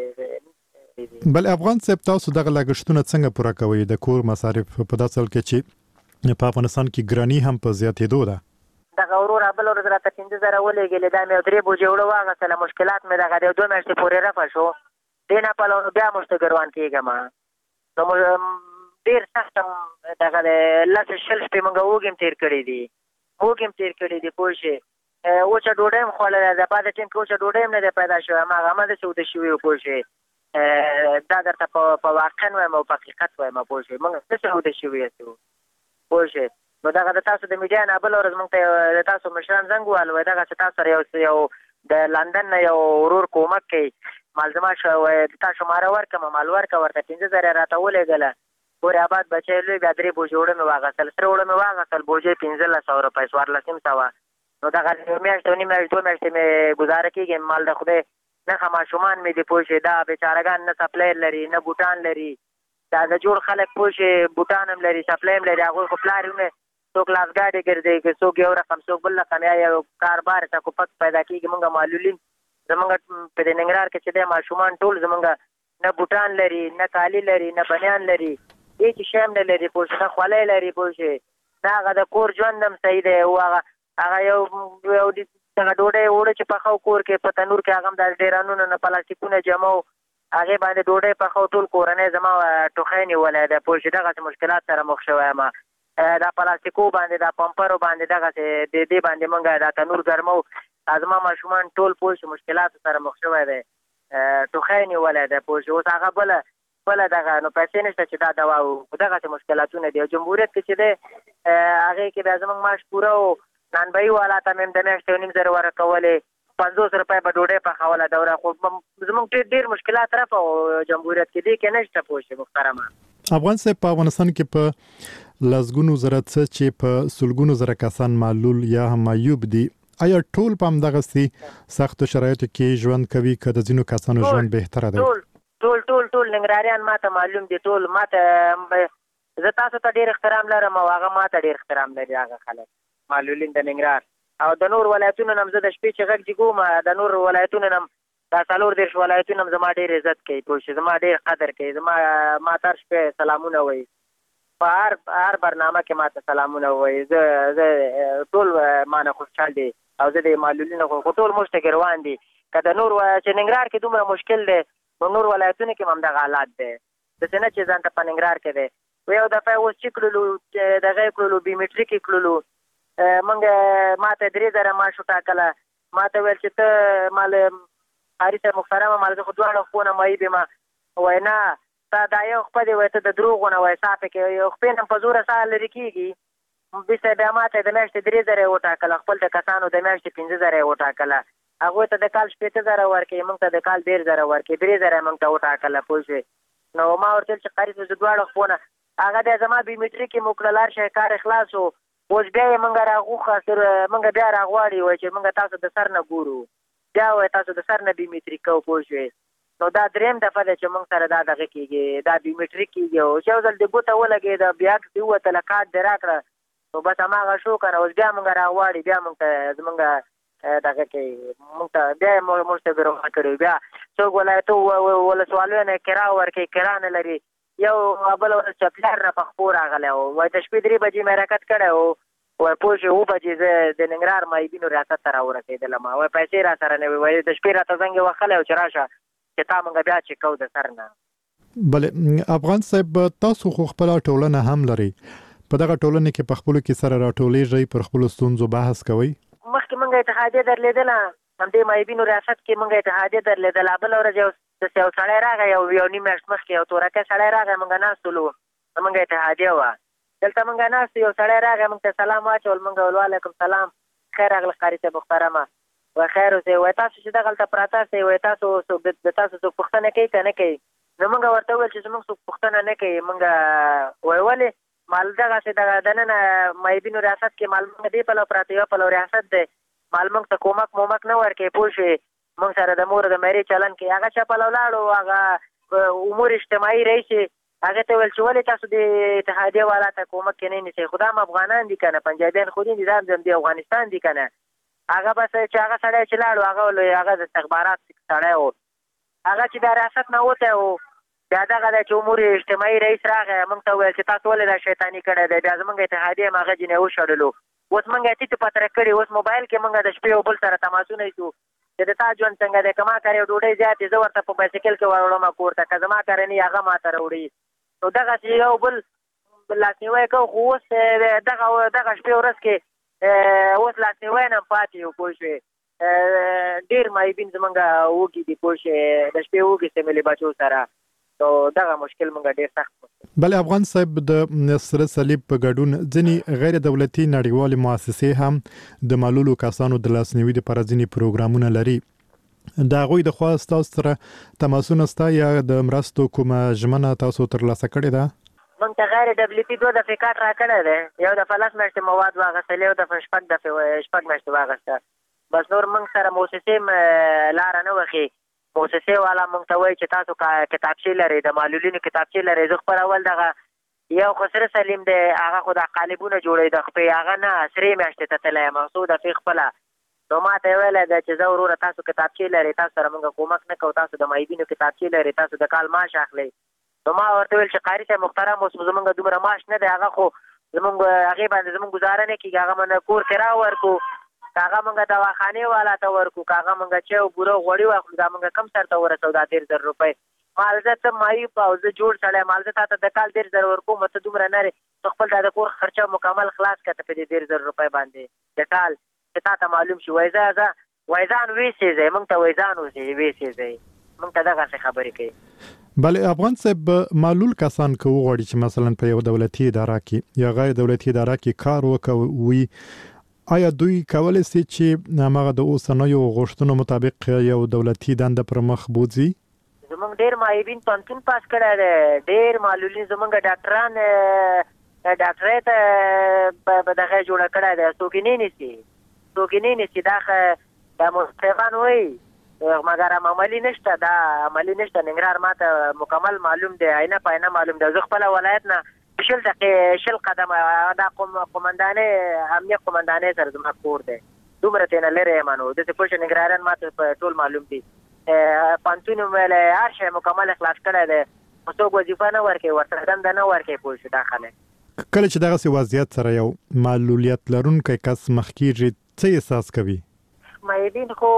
ګوري. بل افغان صاحب تاسو دغه لګښتونه څنګه پوره کوئ د کور مصارف په داسې حال کې چې په افغانستان کې ګراني هم په زیاتېدو ده؟ دغه ورور بل ورځ راته پنځه زره ولېږلې دا مې درې بوجې اوړه واخیستله. مشکلات مې دغه د دوه میاشتې پورې رفع شو. دې نه پلو نو بیا مشته ګروان کېږم. نو ډېر سخت دغه د لس شل شپې موږ وږي هم تېر کړي دي وږي هم تېر کړي دي پوه شوې. وچه ډوډۍ هم خوړلی ده. بعد ټیم کې وچه ډوډۍ هم نه ده پیدا شوې. هماغه همداسې اوده شوي وو پوه شوې. دا درته په واقع وایم او په حقیقت وایم پوه شوې. موږ داسې اوده شوي یاستو پوه شوې. نو دغه د تاسو د میډیا نه بله ورځ موږ ته د تاسو مشران زنګ ووهل وایي دغسې تاسو سره یو یو د لندن نه یو ورور کومک کوي مالزما شو وایي تا شماره ورکړم مال ورکړه ورته پنځه زره یې راته ولېږله. پورې آباد بچی لوی بیا درې بوجې اوړه مې واخیستل. سره اوړه مې واخیستل بوجې پنځلس سوه روپۍ څوارلس نیم سوه. نو دغه یو میاشت او نیم میاشت دوه میاشتې مې ګزاره کېږي. مال د خدای نښه ماشومان مې دي پوه شوې. دا بېچارهګان نه سپلیر لري نه بوټان لري. دا د جوړ خلک پوه شوې بوټان هم لري سپلی هم لري. هغوی خو پلار یې څوک لاسګاډي ګرځي که څوک یو رقم څوک بل رقم یا یو کاربار ته کوپک پیدا کېږي. موږ معلولین زموږ په دې ننګرهار کې چې دی ماشومان ټول زموږ نه بوټان لري نه کالي لري نه بنیان لري هېڅ شی هم نه لري پوه شوې. نه خولۍ لري پوه شوې. نه هغه د کور ژوند هم صحیح دی. او هغه هغه یو یو دغه ډوډۍ اوړه چې پخو کور کې په تنور کې هغه هم د ډیرانونو نه پلاستیکونه جمع و هغې باندې ډوډۍ پخو ټول کورنۍ زما ټوخی نیولی دی پوه شوې. دغسې مشکلات سره مخ شوی یم. دا پلاستیکو باندې دا پمپرو باندې دغسې د دې باندې موږ دا تنور ګرمو. زما ماشومان ټول پوه شو مشکلاتو سره مخ شوی دی. ټوخی نیولی دی پوه شو. اوس هغه بله بله دغه نو پیسې نشته چې دا دوا و دغسې مشکلاتونه دي. او جمهوریت کې چې دی هغې کې بیا زموږ معاش پوره و. نانبایي والا ته مې هم د میاشتې یو نیم زره ورکولې. پنځوس روپۍ به ډوډۍ پخوله دوره. خو زموږ ډېر ډېر مشکلات رفع و جمهوریت کې دې کې نشته پوه شوې محترمه. افغان صاحب په افغانستان کې په لسګونو زره څه چې په سلګونو زره کسان معلول یا هم معیوب دي آیا ټول په همدغسې سختو شرایطو کې ژوند کوي که د ځینو کسانو ژوند بهتره دی؟ ټول ټول ټول ټول ننګرهاریان ما ته معلوم دي. ټول ما ته زه تاسو ته ډېر احترام لرم او هغه ما ته ډېر احترام لري هغه خلک معلولین د ننګرهار. او د نور ولایتونو نه هم زه د شپې چې غږ جګوم د نور ولایتونو نه هم دا څلور دېرش ولایتونه هم زما ډېر عزت کوي پوه شوې. زما ډېر قدر کوي. زما ما ته هر شپې سلامونه وایي. په هر هر برنامه کې ما ته سلامونه وایي. زه زه ټول ما نه خوشحال دي او زه د معلولینو خو ټول موږ ته ګروان دي. که د نور چې ننګرهار کې دومره مشکل دی نو نور ولایتونو کې هم همدغه حالات دی. داسې نه چې ځان ته په ننګرهار کې دی. یو دفعه اوس چې کړلو دغه یې کړلو بیومټریک یې کړلو. موږ ما ته درې زره معاش وټاکله. ما ته ویل چې ته مال قاري صاحب محترمه مال زه خو دواړه خونه معیب یم. وایي نه تا دا یو خپه دی وایي ته د دروغو نه وایي ساه پکې یو خپې نه په زوره ساه لرې کېږي. بیسه بیا ما ته د میاشتې درې زره یې وټاکله. خپل د کسانو د میاشتې پنځه زره یې وټاکله. هغوی ته د کال شپېته زره ورکوي موږ ته د کال ډېر زره ورکوي. درې زره یې موږ ته وټاکله پوه شوې. نو ما ورته ویل چې قاري صاحب زه دواړه خپونه هغه بیا زما بیومټریک یې مو کړل هر شی کار خلاص و. اوس بیا یې موږ راغوښه موږ بیا راغواړي وایي چې موږ تاسو د سر نه ګورو. بیا وایي تاسو د سر نه بیومټریک کوو پوه شوې. نو دا دریم دفعه ده چې موږ سره دا دغه کېږي دا بیومیټریک کېږي او چې یو ځل د ګوته ولګېده بیا دې ووتله کارت دې راکړه نو بس هماغه شو که نه اوس بیا موږ راغواړي بیا موږ ته زموږ دغه کې موږ ته بیا یې موږ ته بیروغه کړي بیا څوک ولایتو ولسوالیو نه کرا ورکوي کرا نه لري یو بله ورځ چپلار نه په خپو راغلی و وایي د شپې درې بجې مې حرکت کړی و وایي پوه شوې اوه بجې زه د ننګرهار مایبینو ریاست ته راورسېدلم وایي پیسې را سره نه وي وایي د شپې راته زنګ یې وهلی و چې راشه چې تا موږ بیا چک کوو د سر نه. بله افغان صاحب تاسو خو خپله ټولنه هم لرئ په دغه ټولنه کې په خپلو کې سره راټولیږئ پر خپلو ستونزو بحث کوئ. مخکې موږ اتحادیه درلېدله همدې مایبینو ریاست کې موږ اتحادیه درلېدله بله ورځ یو داسې یو سړی راغی یو یو نیم میاشت مخکې یو تورکی سړی راغی موږ ناست ولو موږ اتحادیه وه دلته موږ ناست یو سړی راغی موږ ته سلام واچول موږ ول وعلیکم سلام خیر راغله قاري صاحب محترمه وایي خیر اوسئ وایي تاسو چې دغلته پراته یاستئ وایي تاسو د تاسو څوک پوښتنه کوي که نه کوي نو موږ ورته وویل چې زموږ څوک پوښتنه نه کوي موږ وایي ولې مال دغسې دغه دننه مایبینو ریاست کې مال موږ دې پلو پراته یو پلو ریاست دی مال موږ ته کومک مومک نه ورکوي پوه شوې موږ سره د مور د مېرې چلن کوي هغه چا پلو لاړو هغه امور اجتماعي رئیس هغه ته ویل چې ولې تاسو د اتحادیه والا ته کومک کې نه نیسئ خو دا هم افغانان دي که نه پنجابیان خو دي دا هم د افغانستان دي که نه هغه بس چې هغه سړی چې لاړو هغه ول هغه د استخبارات سړی و هغه چې د ریاست نه وتی و بیا دغه دی چې امور اجتماعي رئیس راغی موږ ته وویل چې تاسو ولې دا شیطاني کړی دی بیا زموږ اتحادیه هم هغه جینۍ وشړلو اوس موږ یې ټیټ پتره کړي اوس موبایل کې موږ د شپې یو بل سره تماسونه ایسو چې د تا ژوند څنګه دی که ما کار یو ډوډۍ زیات زه ورته په بایسکل کې وروړم کور ته که زما کار نه هغه ما ته راوړي نو دغسې یو بل لاسنیوی کوو خو اوس دغه دغه شپې ورځ کې اوس لاسنیوی نه هم پاتې یو پوه شوې ډېر مایبین زموږ وږي دي پوه شوې د شپې وږي سیملي بچو سره نو دغه مشکل موږ ډېر سخت بله افغان صاحب د سره صلیب په ګډون ځینې غیر دولتي نړیوالې مؤسسې هم د معلولو کسانو د لاسنیوي لپاره ځینې پروګرامونه لري د هغوی د خوا ستاسو سره تماسونه شته یا د مرستو کومه ژمنه تاسو ترلاسه کړې ده؟ موږ ته غیر دولتي دوه دفعې کارت راکړی دی یو دفعه لس میاشتې مواد واخیستل یو دفعه شپږ دفعې شپږ میاشتې واخیسته بس نور موږ سره موسسې لاره نه وښي موسسې والا موږ ته وایي چې تاسو کتابچې لرئ د معلولینو کتابچې لرئ زه خپل اول دغه یو خسره سلیم دی هغه خو د قالبونه جوړوي د خپې هغه نه سرې میاشتې ته تللی یم څو دفعې خپله نو ما ته یې ویلی دی چې زه وروره تاسو کتابچې لرئ تاسو سره موږ کومک نه کوو تاسو د معیبینو کتابچې لرئ تاسو د کال معاش اخلئ نو ما ورته ویل چې قاري صاحب محترم اوس زموږ دومره معاش نه دی هغه خو زموږ هغې باندې زموږ ګزاره نه کېږي هغه من کور کرا ورکو کاغه موږ دواخانې والا ته ورکو کاغه موږ چې بوره غوړي واخلو دا موږ کم سر ته ورسو دا ډېر زر روپۍ مالزه ته معیوب او زه جوړ سړی مالزه تا ته د کال ډېر زر ورکوم ته دومره نه ته خپل دا د کور خرچه مکمل خلاص کړه ته په دې ډېر زر روپۍ باندې د کال چې تا ته معلوم شي وایي زه زه وایي ځان ویسېځئ موږ ته وایي ځان ویسېځئ موږ ته دغسې خبرې کوي. بله افغان صاحب معلول کسان که وغواړي چې مثلا په یو دولتي اداره کې یا غیر دولتي اداره کې کار وکوي آیا دوی کولی شي چې هغه د اوسنیو غوښتنو مطابق یو دولتي دنده پر مخ بوځي؟ زموږ ډېر معیبین پوهنتون پاس کړی دی ډېر معلولین زموږ ډاکټران ډاکټرۍ ته به دغه جوړه کړی دی څوک یې نه نیسي څوک یې نه نیسي دا دا مصطفیان وایي مګر هم عملي نشته دا عملي نشته ننګرهار ما ته مکمل معلوم دی عینه په عینه معلوم دی زه خپله ولایت نه شل دقیقې شل قدمه دا قومندانې امنیه قومندانې سره زما کور دی دومره ترېنه لرې یم نو داسې پوه شه ننګرهاریان ما ته ټول معلوم دي پوهنتون یې ویلی هر شی مکمل اخلاص کړی دی خو څوک وظیفه نه ورکوي ورته دنده نه ورکوي پوه شو دا خلک کله چې دغسې وضعیت سره یو معلولیت لرونکی کس مخ کېږي څه احساس کوي؟ معیبین خو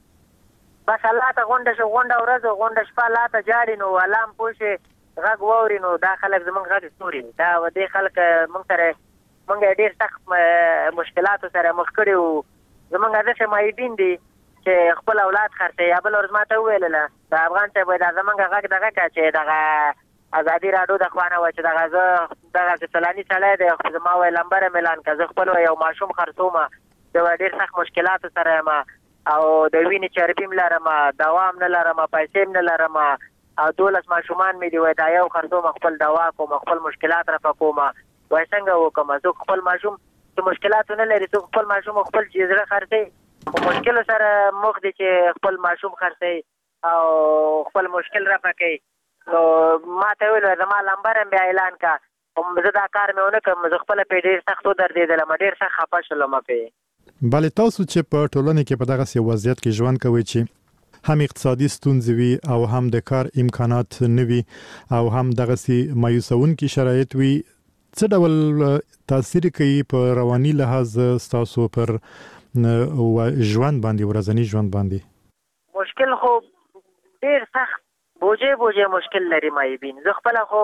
بس الله ته غونډه شو غونډه ورځ غونډه شپه الله ته جاړي نو الله هم پوه شي غږ واوري نو دا خلک زموږ غږ ستوري دا دې خلک موږ سره موږ یې ډېر سخت مشکلاتو سره مخ کړي وو زموږ داسې معیبین دي چې خپل اولاد خرڅوي یا بله ورځ ما ته وویلله د افغان صاحب وایي دا زموږ غږ دغه کړه چې دغه ازادي راډیو د خوا نه وایي چې دغه زه دغسې فلاني سړی دی خو زما وایي لمبره مې اعلان کړه زه خپل یو ماشوم خرڅوم زه وایي ډېر سخت مشکلاتو سره یم او د وینې چربي م لرم دوا م نه لرم پیسې م نه لرم او دولس ماشومان مې دي وایي دا یو خرڅوم خپل دوا کوم خپل مشکلات رفع کوم وایي څنګه وکړم څوک خپل ماشوم چې مشکلاتو نه لري څوک خپل ماشوم خپل چې زړه خرڅوي خو مشکلو سره مخ دي چې خپل ماشوم خرڅوي او خپل مشکل را پکې نو ما ته ویل زما لمبر هم بیا اعلان کا زه دا کار مې ونه کړم زه خپله پې ډېر سخت ودرېدلم ډېر سخت خفه شولم پې. بله تاسو چې په ټولنه کې په دغسې وضعیت کې ژوند کوئ چې هم اقتصادي ستونزې وي او هم د کار امکانات نه وي او هم دغسې مایوسونکي شرایط وي څه ډول تاثیر کوي په رواني لحاظ ستاسو پر ژوند باندې ورځني ژوند باندې؟ مشکل خو ډېر سخت بوجې بوجې مشکل لري مایبین. زه خپله خو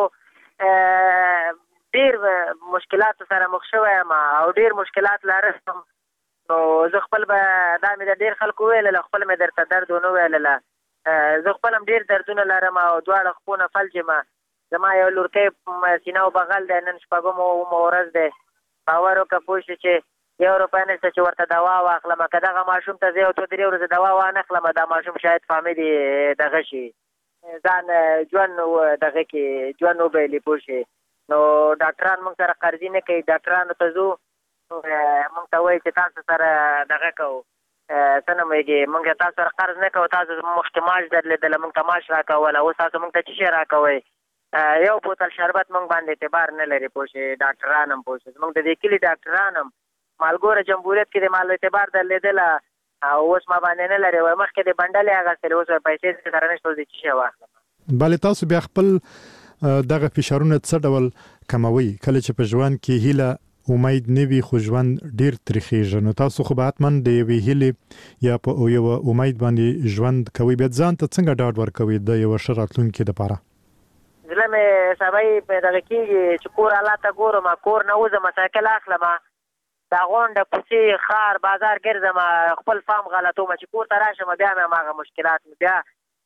ډېر مشکلاتو سره مخ شوی یم او ډېر مشکلات لرم نو زه خپل به دا مې د ډېر خلکو ویلله خپل مې درته درد ونه ویلله. زه خپل هم ډېر دردونه لرم او دواړه خپونه فلج یم. زما یو لورکی سینه او بغل دی نن شپږم اومه ورځ دی. باور وکړه پوه شې چې یو روپۍ نشته چې ورته دوا واخلم که دغه ماشوم ته زه یو څو درې ورځې دوا وانه خلم دا ماشوم شاید فامیل یې دغه شي ځان ژوند دغه کې ژوند وبایلي پوه شې. نو ډاکټران موږ سره قرضي نه کوي ډاکټرانو ته ځو موږ ته وایي چې تاسو سره دغه کوو څه نومېږي موږ تاسو سره قرض نه کوو تاسو مخکې معاش درلېدله موږ ته معاش راکوله اوس تاسو موږ ته څه شی راکوئ یو بوتل شربت موږ باندې اعتبار نه لري پوه شې. ډاکټران هم پوه شې زموږ د دې کلي ډاکټران هم مالګوره جمهوریت کې د مال اعتبار درلېدله او اوس ما باندې نه لري وایي مخکې د بنډلې اخیستلې اوس پیسې سره نشته اوس د څه شی واخلم. بله تاسو بیا خپل دغه فشارونه څه ډول کموي کله چې په ژوند کې هیله امید نه وي خو ژوند ډیر تریخیږي نو تاسو خو به حتما د یوې هیلې یا په یو امید باندې ژوند کوي بیا ځان ته څنګه ډاډ ورکوي د یو ښه راتلونکي دپاره؟ زړه مې سبا یې دغه کېږي چې کور حالات ګورم کور نه وځم سایکل اخلم دا غونډه کوڅې ښار بازار ګرځم خپل فام غلطوم چې کور ته راشم بیا مې هماغه مشکلات بیا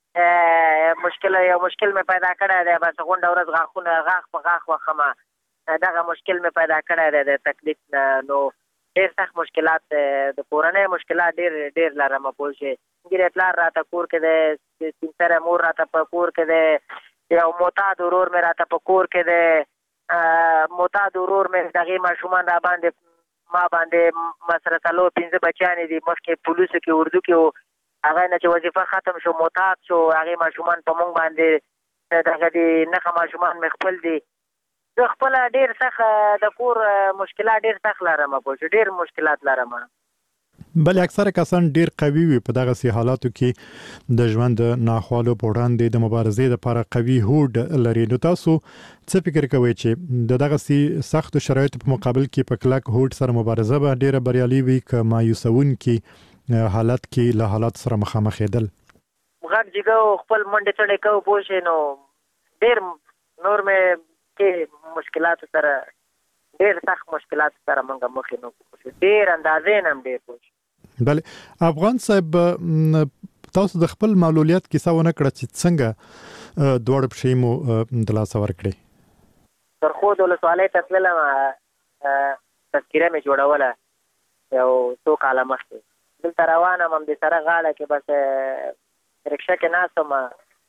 مشکل یو مشکل مې پیدا کړی دی بس غونډه ورځ غاښونه غاښ په غاښ وخمه دغه مشکل مې پیدا کړی دی د تکلیف نه نو ډېر سخت مشکلات د کورنۍ مشکلات ډېر ډېر لرم پوه شې. ګیرې پلار راته کور کې دی سپین سره مور راته په کور کې دی یو معتاد ورور مې راته په کور کې دی معتاد ورور مې دغې ماشومان را باندې ما باندې ما سره څلور پنځه بچیانې دي مخکې پولیسو کې اردو کې و هغه نه چې وظیفه ختم شو معتاد شو هغې ماشومان په موږ باندې دغه دي نښه ماشومان مې خپل دي. زه خپله ډېر سخت د کور مشکلات ډېر سخت لرم پوه شو ډېر مشکلات لرم. بلې اکثره کسان ډېر قوي وي په دغسې حالاتو کې د ژوند د ناخوالو په وړاندې د مبارزې لپاره قوي هوډ لري. نو تاسو څه فکر کوئ چې د دغسې سختو شرایطو په مقابل کې په کلک هوډ سره مبارزه به ډېره بریالي وي که مایوسونکي حالت کې له حالات سره مخامخېدل؟ غټ جګو خپل منډې چړې کوو پوه شې نو ډېر نور مې کې مشکلاتو سره ډېر سخت مشکلاتو سره موږ مخ یو ډېر اندازې نه هم ډېر پوه شو. بله افغان صاحب تاسو د خپل معلولیت کیسه ونه کړه چې څنګه دواړه پښې مو د لاسه ورکړې؟ سرخود ولسوالۍ ته تللم تذکیره مې جوړوله یو څو کاله مخکې دلته روان یم همدې سره غاړه کې بس رکشه کې ناست وم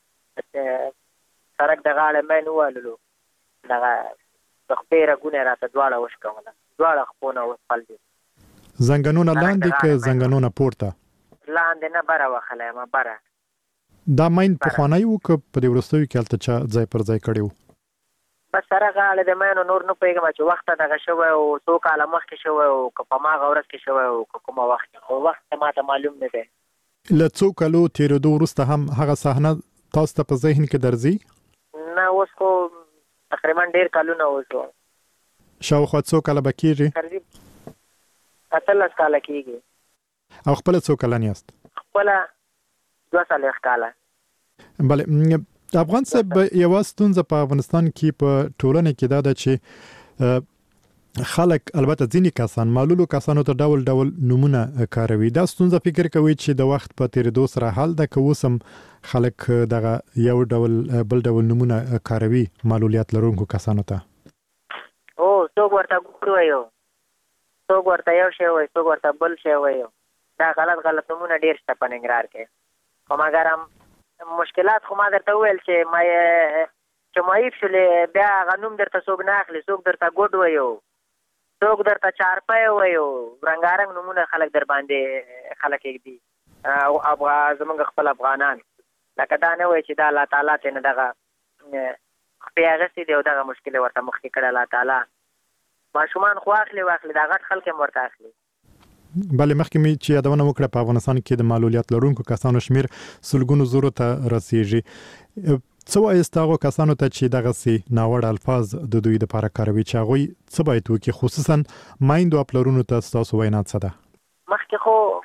سړک د غاړې مین ووهللو دغه د خپې رګونه یې راته دواړه وشکوله دواړه خپونه وسپل دي. زنګنونه لاندې که زنګنونه پورته؟ لاندې نه بره وهلی یم بره. دا مین پخوانی و که په دې وروستیو کې هلته چا ځای پر ځای کړی و؟ بس سره غاړه د مینو نور نه پوهېږم چې وخته دغه شوی و څو کاله مخکې شوی و که په هماغه ورځ کې شوی و که کومه وخت کې خو وخت ما ته معلوم نه دی. له څو کالو تېرېدو وروسته هم هغه صحنه تاسو ته په ذهن کې درځي؟ نه اوس خو تقریبا ډېر کلونه وشو. شاوخوا څو کاله به کېږي؟ اتلس کاله کېږي. او خپله څو کلن یاست؟ خپله دوه څلوېښت کاله. بله افغان صاحب یوه ستونزه په افغانستان کې په ټولنه کې دا ده چې خلک البته ځینې کسان معلولو کسانو ته ډول ډول نومونه کاروي. دا ستونزه فکر کوي چې د وخت په تېرېدو سره حل ده که اوس هم خلک دغه یو ډول بل ډول نومونه کاروي معلولیت لرونکو کسانو ته؟ هو څوک ورته ګور وایي څوک ورته یو شی وایي څوک ورته بل شی وایي. دا غلط غلط نومونه ډېر شته په ننګرهار کې خو مګر هم مشکلات خو ما درته وویل چې ما چې معیب شولې بیا هغه نوم درته څوک نه اخلي څوک درته ګوډ وایو څوک درته چارپی وایو رنګارنګ نومونه خلک در باندې خلک ایږدي او زموږ خپل افغانان لکه دا نه وای چې دا الله تعالی ته نه دغه خپې اغستې دی او دغه مشکل ورته مخکې کړی الله تعالی. ماشومان خو اخلي واخلي دا غټ خلک هم ورته اخلي. بله مخکې مې چې یادونه وکړه په افغانستان کې د معلولیت لرونکو کسانو شمیر سلګونو زرو ته رسیږي. څه وایي ستاسو کسانو ته چې دغسې ناوړه الفاظ د دوی دپاره کاروي چې هغوی څه باید وکړي، خصوصا میندو او پلرونو ته ستاسو وینا څه ده؟ مخکې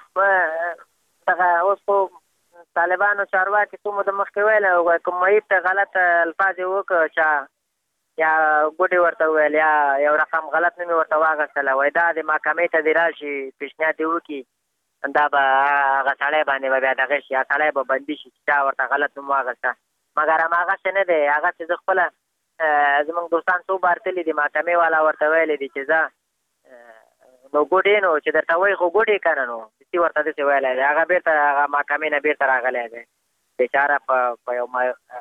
خو دغه اوس خو طالبانو چارواکي څو موده مخکې ویل کوم معیب ته غلط الفاظ یې وکړه چې یا ګوډې ورته وویل یا یو رقم غلط نوم یې ورته واخیستله، وایي دا د محکمې ته دې راشي پیشنهاد یې وکړي دا به هغه سړی باندې به بیا دغه شي، هغه سړی به بندي شي چې چا ورته غلط نوم واخیسته. مګر هماغسې نه دی، هغسې زه خپله زموږ دوستان څو بار تللي دي، محکمې والا ورته ویلی دي چې زه نو ګوډې نو چې درته وایي خو ګوډې که نه نو داسې ورته داسې ویلی دی. هغه بېرته هغه محکمې نه بېرته راغلی دی بېچاره په یو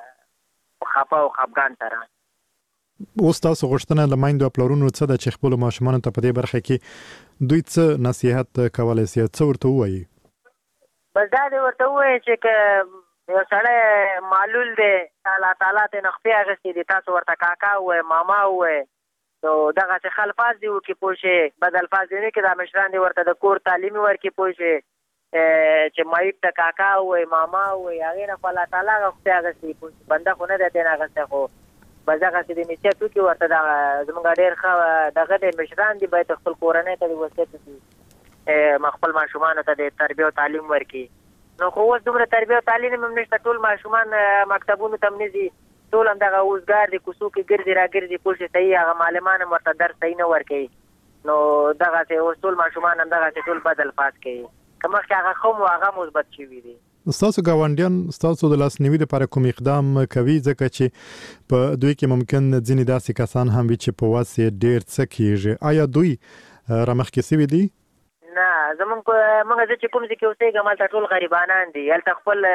خفه او خفګان سره. اوس تاسو غوښتنه له میندو او پلرونو څه ده چې خپلو ماشومانو ته په دې برخه کې دوی څه نصیحت کولی سي، څه ورته ووایي؟ بس دا دې ورته ووایي چې که یو سړی معلول دی الله تعالی ته نه خپې اخیستې دي، تاسو ورته کاکا ووایئ ماما ووایئ نو دغسې ښه الفاظ دې وکړي پوه شئ، بد الفاظ دې نه کړي. دا مشران دې ورته د کور تعلیمي ورکړي پوه شئ چې معیب ته کاکا ووایئ ماما ووایئ، هغې نه خو الله تعالی هغه خپې اخیستې پوه شئ، بنده خو نه دی ترې نه اخیستی، خو بس دغسې د نصیحت وکړي ورته دغه زموږ ډېر ښه دغه دی مشران دي باید خپل کورنۍ ته د وصیت وکړي، خپل ماشومانو ته د تربیه او تعلیم ورکړي. نو خو اوس دومره تربیه او تعلیم هم نشته، ټول ماشومان مکتبونو ته هم نه ځي، ټول هم دغه اوزګار دي کوڅو کې ګرځي را ګرځي پوه شي، صحیح هغه معلمان هم ورته درس صحیح نه ورکوي. نو دغسې اوس ټول ماشومان هم دغسې ټول بد الفاظ کوي، که مخکې هغه ښه مو هغه مثبت شوي دي. ستاسو ګاونډیان ستاسو د لاسنیوي لپاره کوم اقدام کوي، ځکه چې په دوی کې ممکن ځینې داسې کسان هم وي چې په وس یې ډېر څه کېږي، آیا دوی رامخکې سوي دي؟ نه زمونږ موږ زه چې کوم ځای کې اوسېږم هلته ټول غریبانان دي، هلته خپل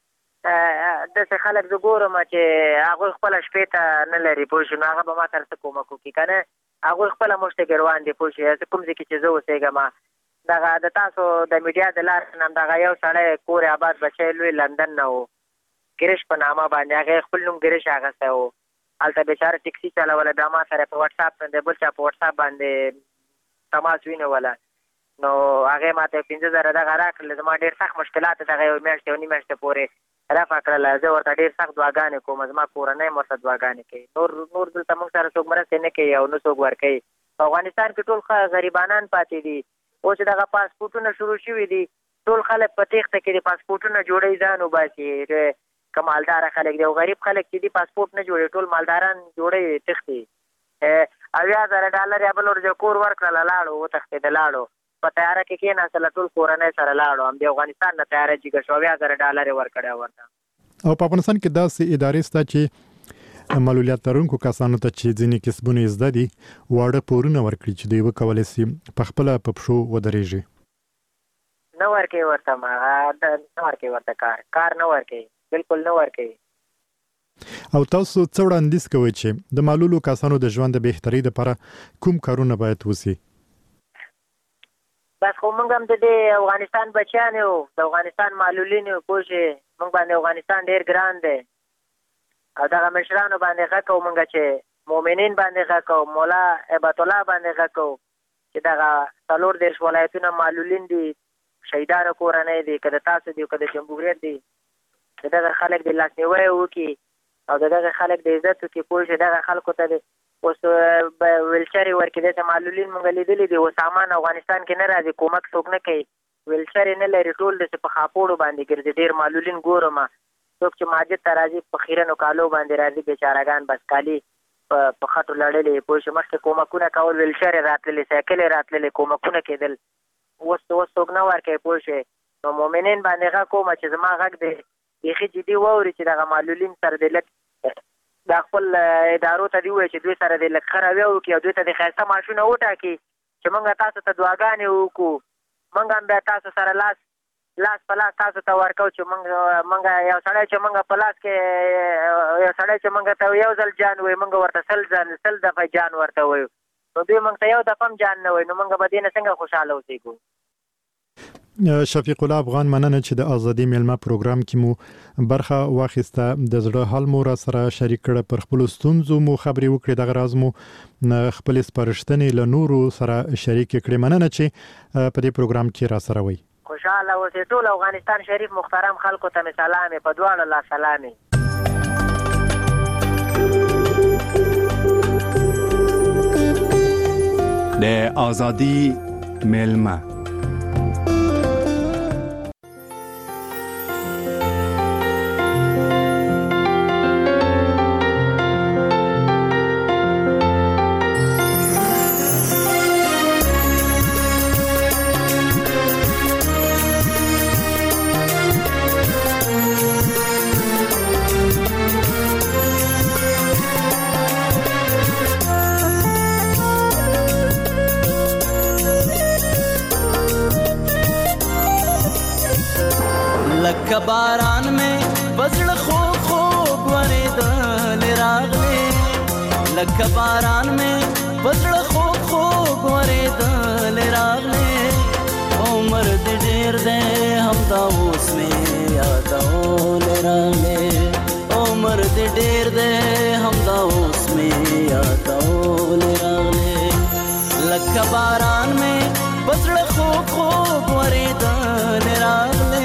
داسې خلک زه ګورم چې هغوی خپله شپې ته نه لري پوه شو، نو هغه به ما سره څه کومک وکړي که نه، هغوی خپله مشته ګروان دي پوه شو. زه کوم ځای کې چې زه اوسېږم دغه د تاسو د میډیا د لارې نه دغه یو سړی کور آباد بچی لوی لندن نه و، ګرش په نامه باندې هغې خپل نوم ګرش اخیستی و، هلته بیچاره ټکسي چلوله، بیا ما سره په وټساپ د بل چا په وټساپ باندې تماس ونیوله، نو هغې ما ته پنځه زره دغه راکړل، زما ډېر سخت مشکلات دغه یو میاشت یو نیم میاشتې پورې رفع کړله، زه ورته ډېر سخت دعاګانې کوم، زما کورنۍ هم ورته دعاګانې کوي، نور نور دلته موږ سره څوک مرستې نه کوي او نه څوک ورکوي. په افغانستان کې ټول ښه غریبانان پاتې دي، اوس دغه پاسپورټونه شروع شوي دي، ټول خلک په تېښته کې دي، پاسپورټونه جوړوي ځان وباسي، که مالداره خلک دي او غریب خلک چې دي پاسپورټ نه جوړوي، ټول مالداران جوړوي تښتي. اویا زره ډالر یا بل ورځ کور ورکړله لاړو وتښتېده لاړو، په تیاره کې کېناستله ټول کورنۍ سره لاړو، همدې افغانستان نه تیاره جګه شو، اویا زره ډالر یې ورکړی ورته. او په افغانستان کې داسې ادارې شته چې معلولیت لرونکو کسانو ته چې ځینې کسبونه یې زده دي واړه پورونه ورکړي چې دوی وکولی سي په خپله په پښو ودرېږي؟ نه ورکوي ورته، نه ورکوي ورته کار کار نه ورکوي، بالکل نه ورکوي. او تاسو څه وړاندیز کوئ چې د معلولو کسانو د ژوند د بهترۍ لپاره کوم کارونه باید وسي؟ بس خو موږ هم د دې افغانستان بچیان یو، د افغانستان معلولین یو پوه شې، موږ باندې افغانستان ډېر ګران دی او دغه مشرانو باندې غږ کوو موږ چې مؤمنین باندې غږ کوو، مولا هبت الله باندې غږ کوو چې دغه څلور دېرش ولایتونه معلولین دي، شهیدانو کورنۍ دي، که د تاسو دي که د جمهوریت دي، د دغه خلک د لاسنیوی وکړي او د دغه خلک د عزت وکړي پوه شي، دغه خلکو ته د اوس ویلچرې ورکړي، داسې معلولین موږ لیدلي دي، اوس سامان افغانستان کې نه راځي، کومک څوک نه کوي، ویلچرې نه لري، ټول داسې په خاپوړو باندې ګرځي، ډېر معلولین ګورم څوک چې ماجد ته راځي په خیرنو کالو باندې راځي، بیچارهګان بس کالي په خټو لړلې پوه شو، مخکې کومکونه کول، ویلچرې راتللې، سایکلې راتللې، کومکونه کېدل، اوس اوس څوک نه ورکوي پوه شوې. نو مؤمنین باندې غږ کوم چې زما غږ دی بیخي جدي واوري چې دغه معلولین سره د لږ دا خپل ادارو ته دې ووایي چې دوی سره د لږ ښه رویه وکړي او دوی ته د ښایسته معاشونه وټاکي چې موږ تاسو ته دعاګانې وکړو، موږ هم بیا تاسو سره لاس لاس په لاس تاسو ته ورکو چې موږ موږ یو سړی چې موږ په لاس کې یو سړی چې موږ ته یو ځل جان وایي موږ ورته سل ځل سل دفعه جان ورته وایو، نو دوی موږ ته یو دفعه هم جان نه وایي، نو موږ به دې نه څنګه خوشحاله اوسېږو؟ شفیق الله افغان مننه چې د ازادي میلمه پروګرام کې مو برخه واخیسته د زړه حال مو را سره شریک کړ پر خپل ستونزو مو خبري وکړې د غراز مو خپل سپارښتنې له نورو سره شریک کړې مننه چې په دې پروګرام کې را سره وي خوشاله اوسې ټول افغانستان شریف محترم خلکو ته سلام په دواړو لا سلامي د ازادي میلمه बारान में बजड़ खो खो वरेदल रागले लख बारान में बजड़ खो खो वरेदल रागले उमर दिडेर दे हम दाऊस में यादौल रागले उमर दिडेर दे हम दाऊस में यादौल रागले लख बारान में बजड़ खो खो वरेदल रागले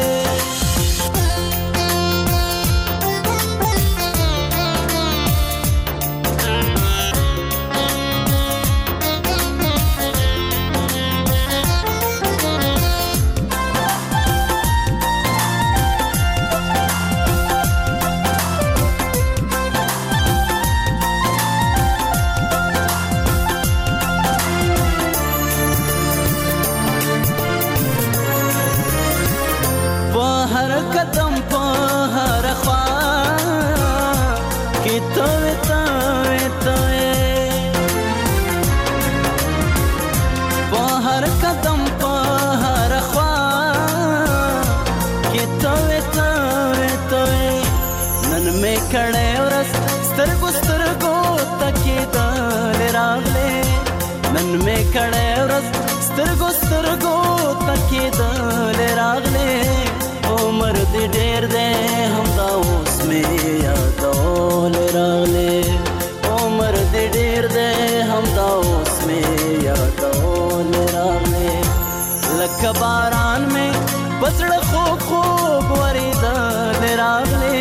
खड़े औरस स्तरगो स्तरगो तके दाल रागले मन में खड़े औरस स्तरगो स्तरगो तके दाल रागले ओ मर्द डेर दे हम दाऊस में यादौल रागले ओ मर्द डेर दे हम दाऊस में यादौल रागले लख बारान में बसड़ खो खो वरी दाल रागले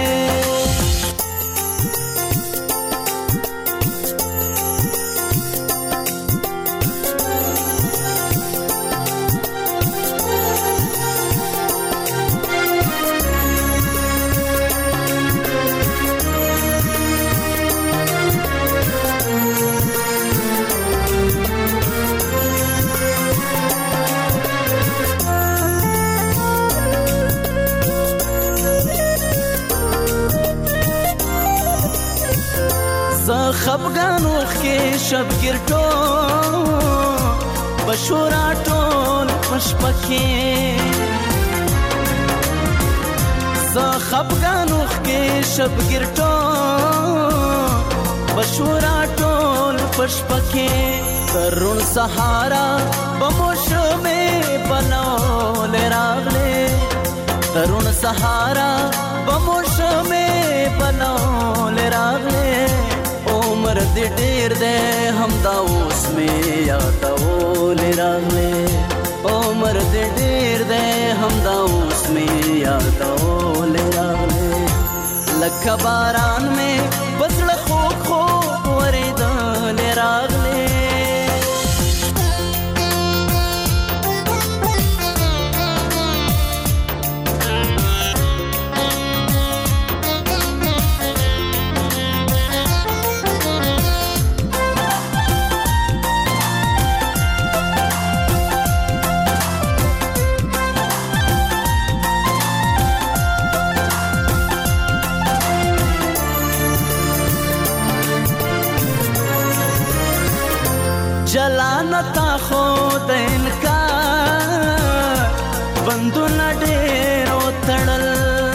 خفغانوخ کې شب ګرټو بشورا ټول پشپکې ز خفغانوخ کې شب ګرټو بشورا ټول پشپکې ترون سهارا بموش مې بنول راغله ترون سهارا بموش مې بنول راغله उमर दे डेर दे हम दाऊस में यादौल रागले उमर दे डेर दे हम दाऊस में यादौल रागले लख बारान में बसड़ खो खो वरेदल रागले जलानता खुद इनकार बंदूना डेरो तड़ल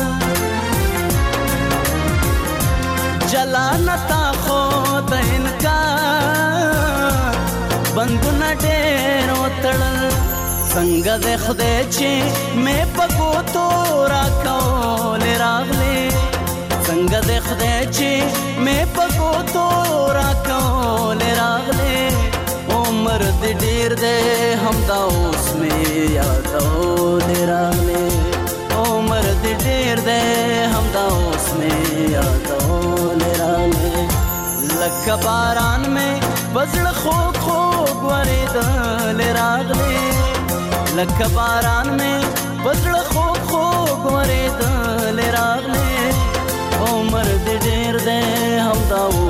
जलानता खुद इनकार बंदूना डेरो तड़ल څنګه د خدای چې مې پکو تو را کول راغله څنګه د خدای چې مې پکو تو را کول راغله عمر دې ډیر دې همدا اوس مې یادول راغله عمر دې ډیر دې همدا اوس مې یادول راغله لکه باران مې بزړه خو خو ورېدل راغله لکه باران مې بزړه خو خو ورېدل راغله عمر دې ډیر دې همدا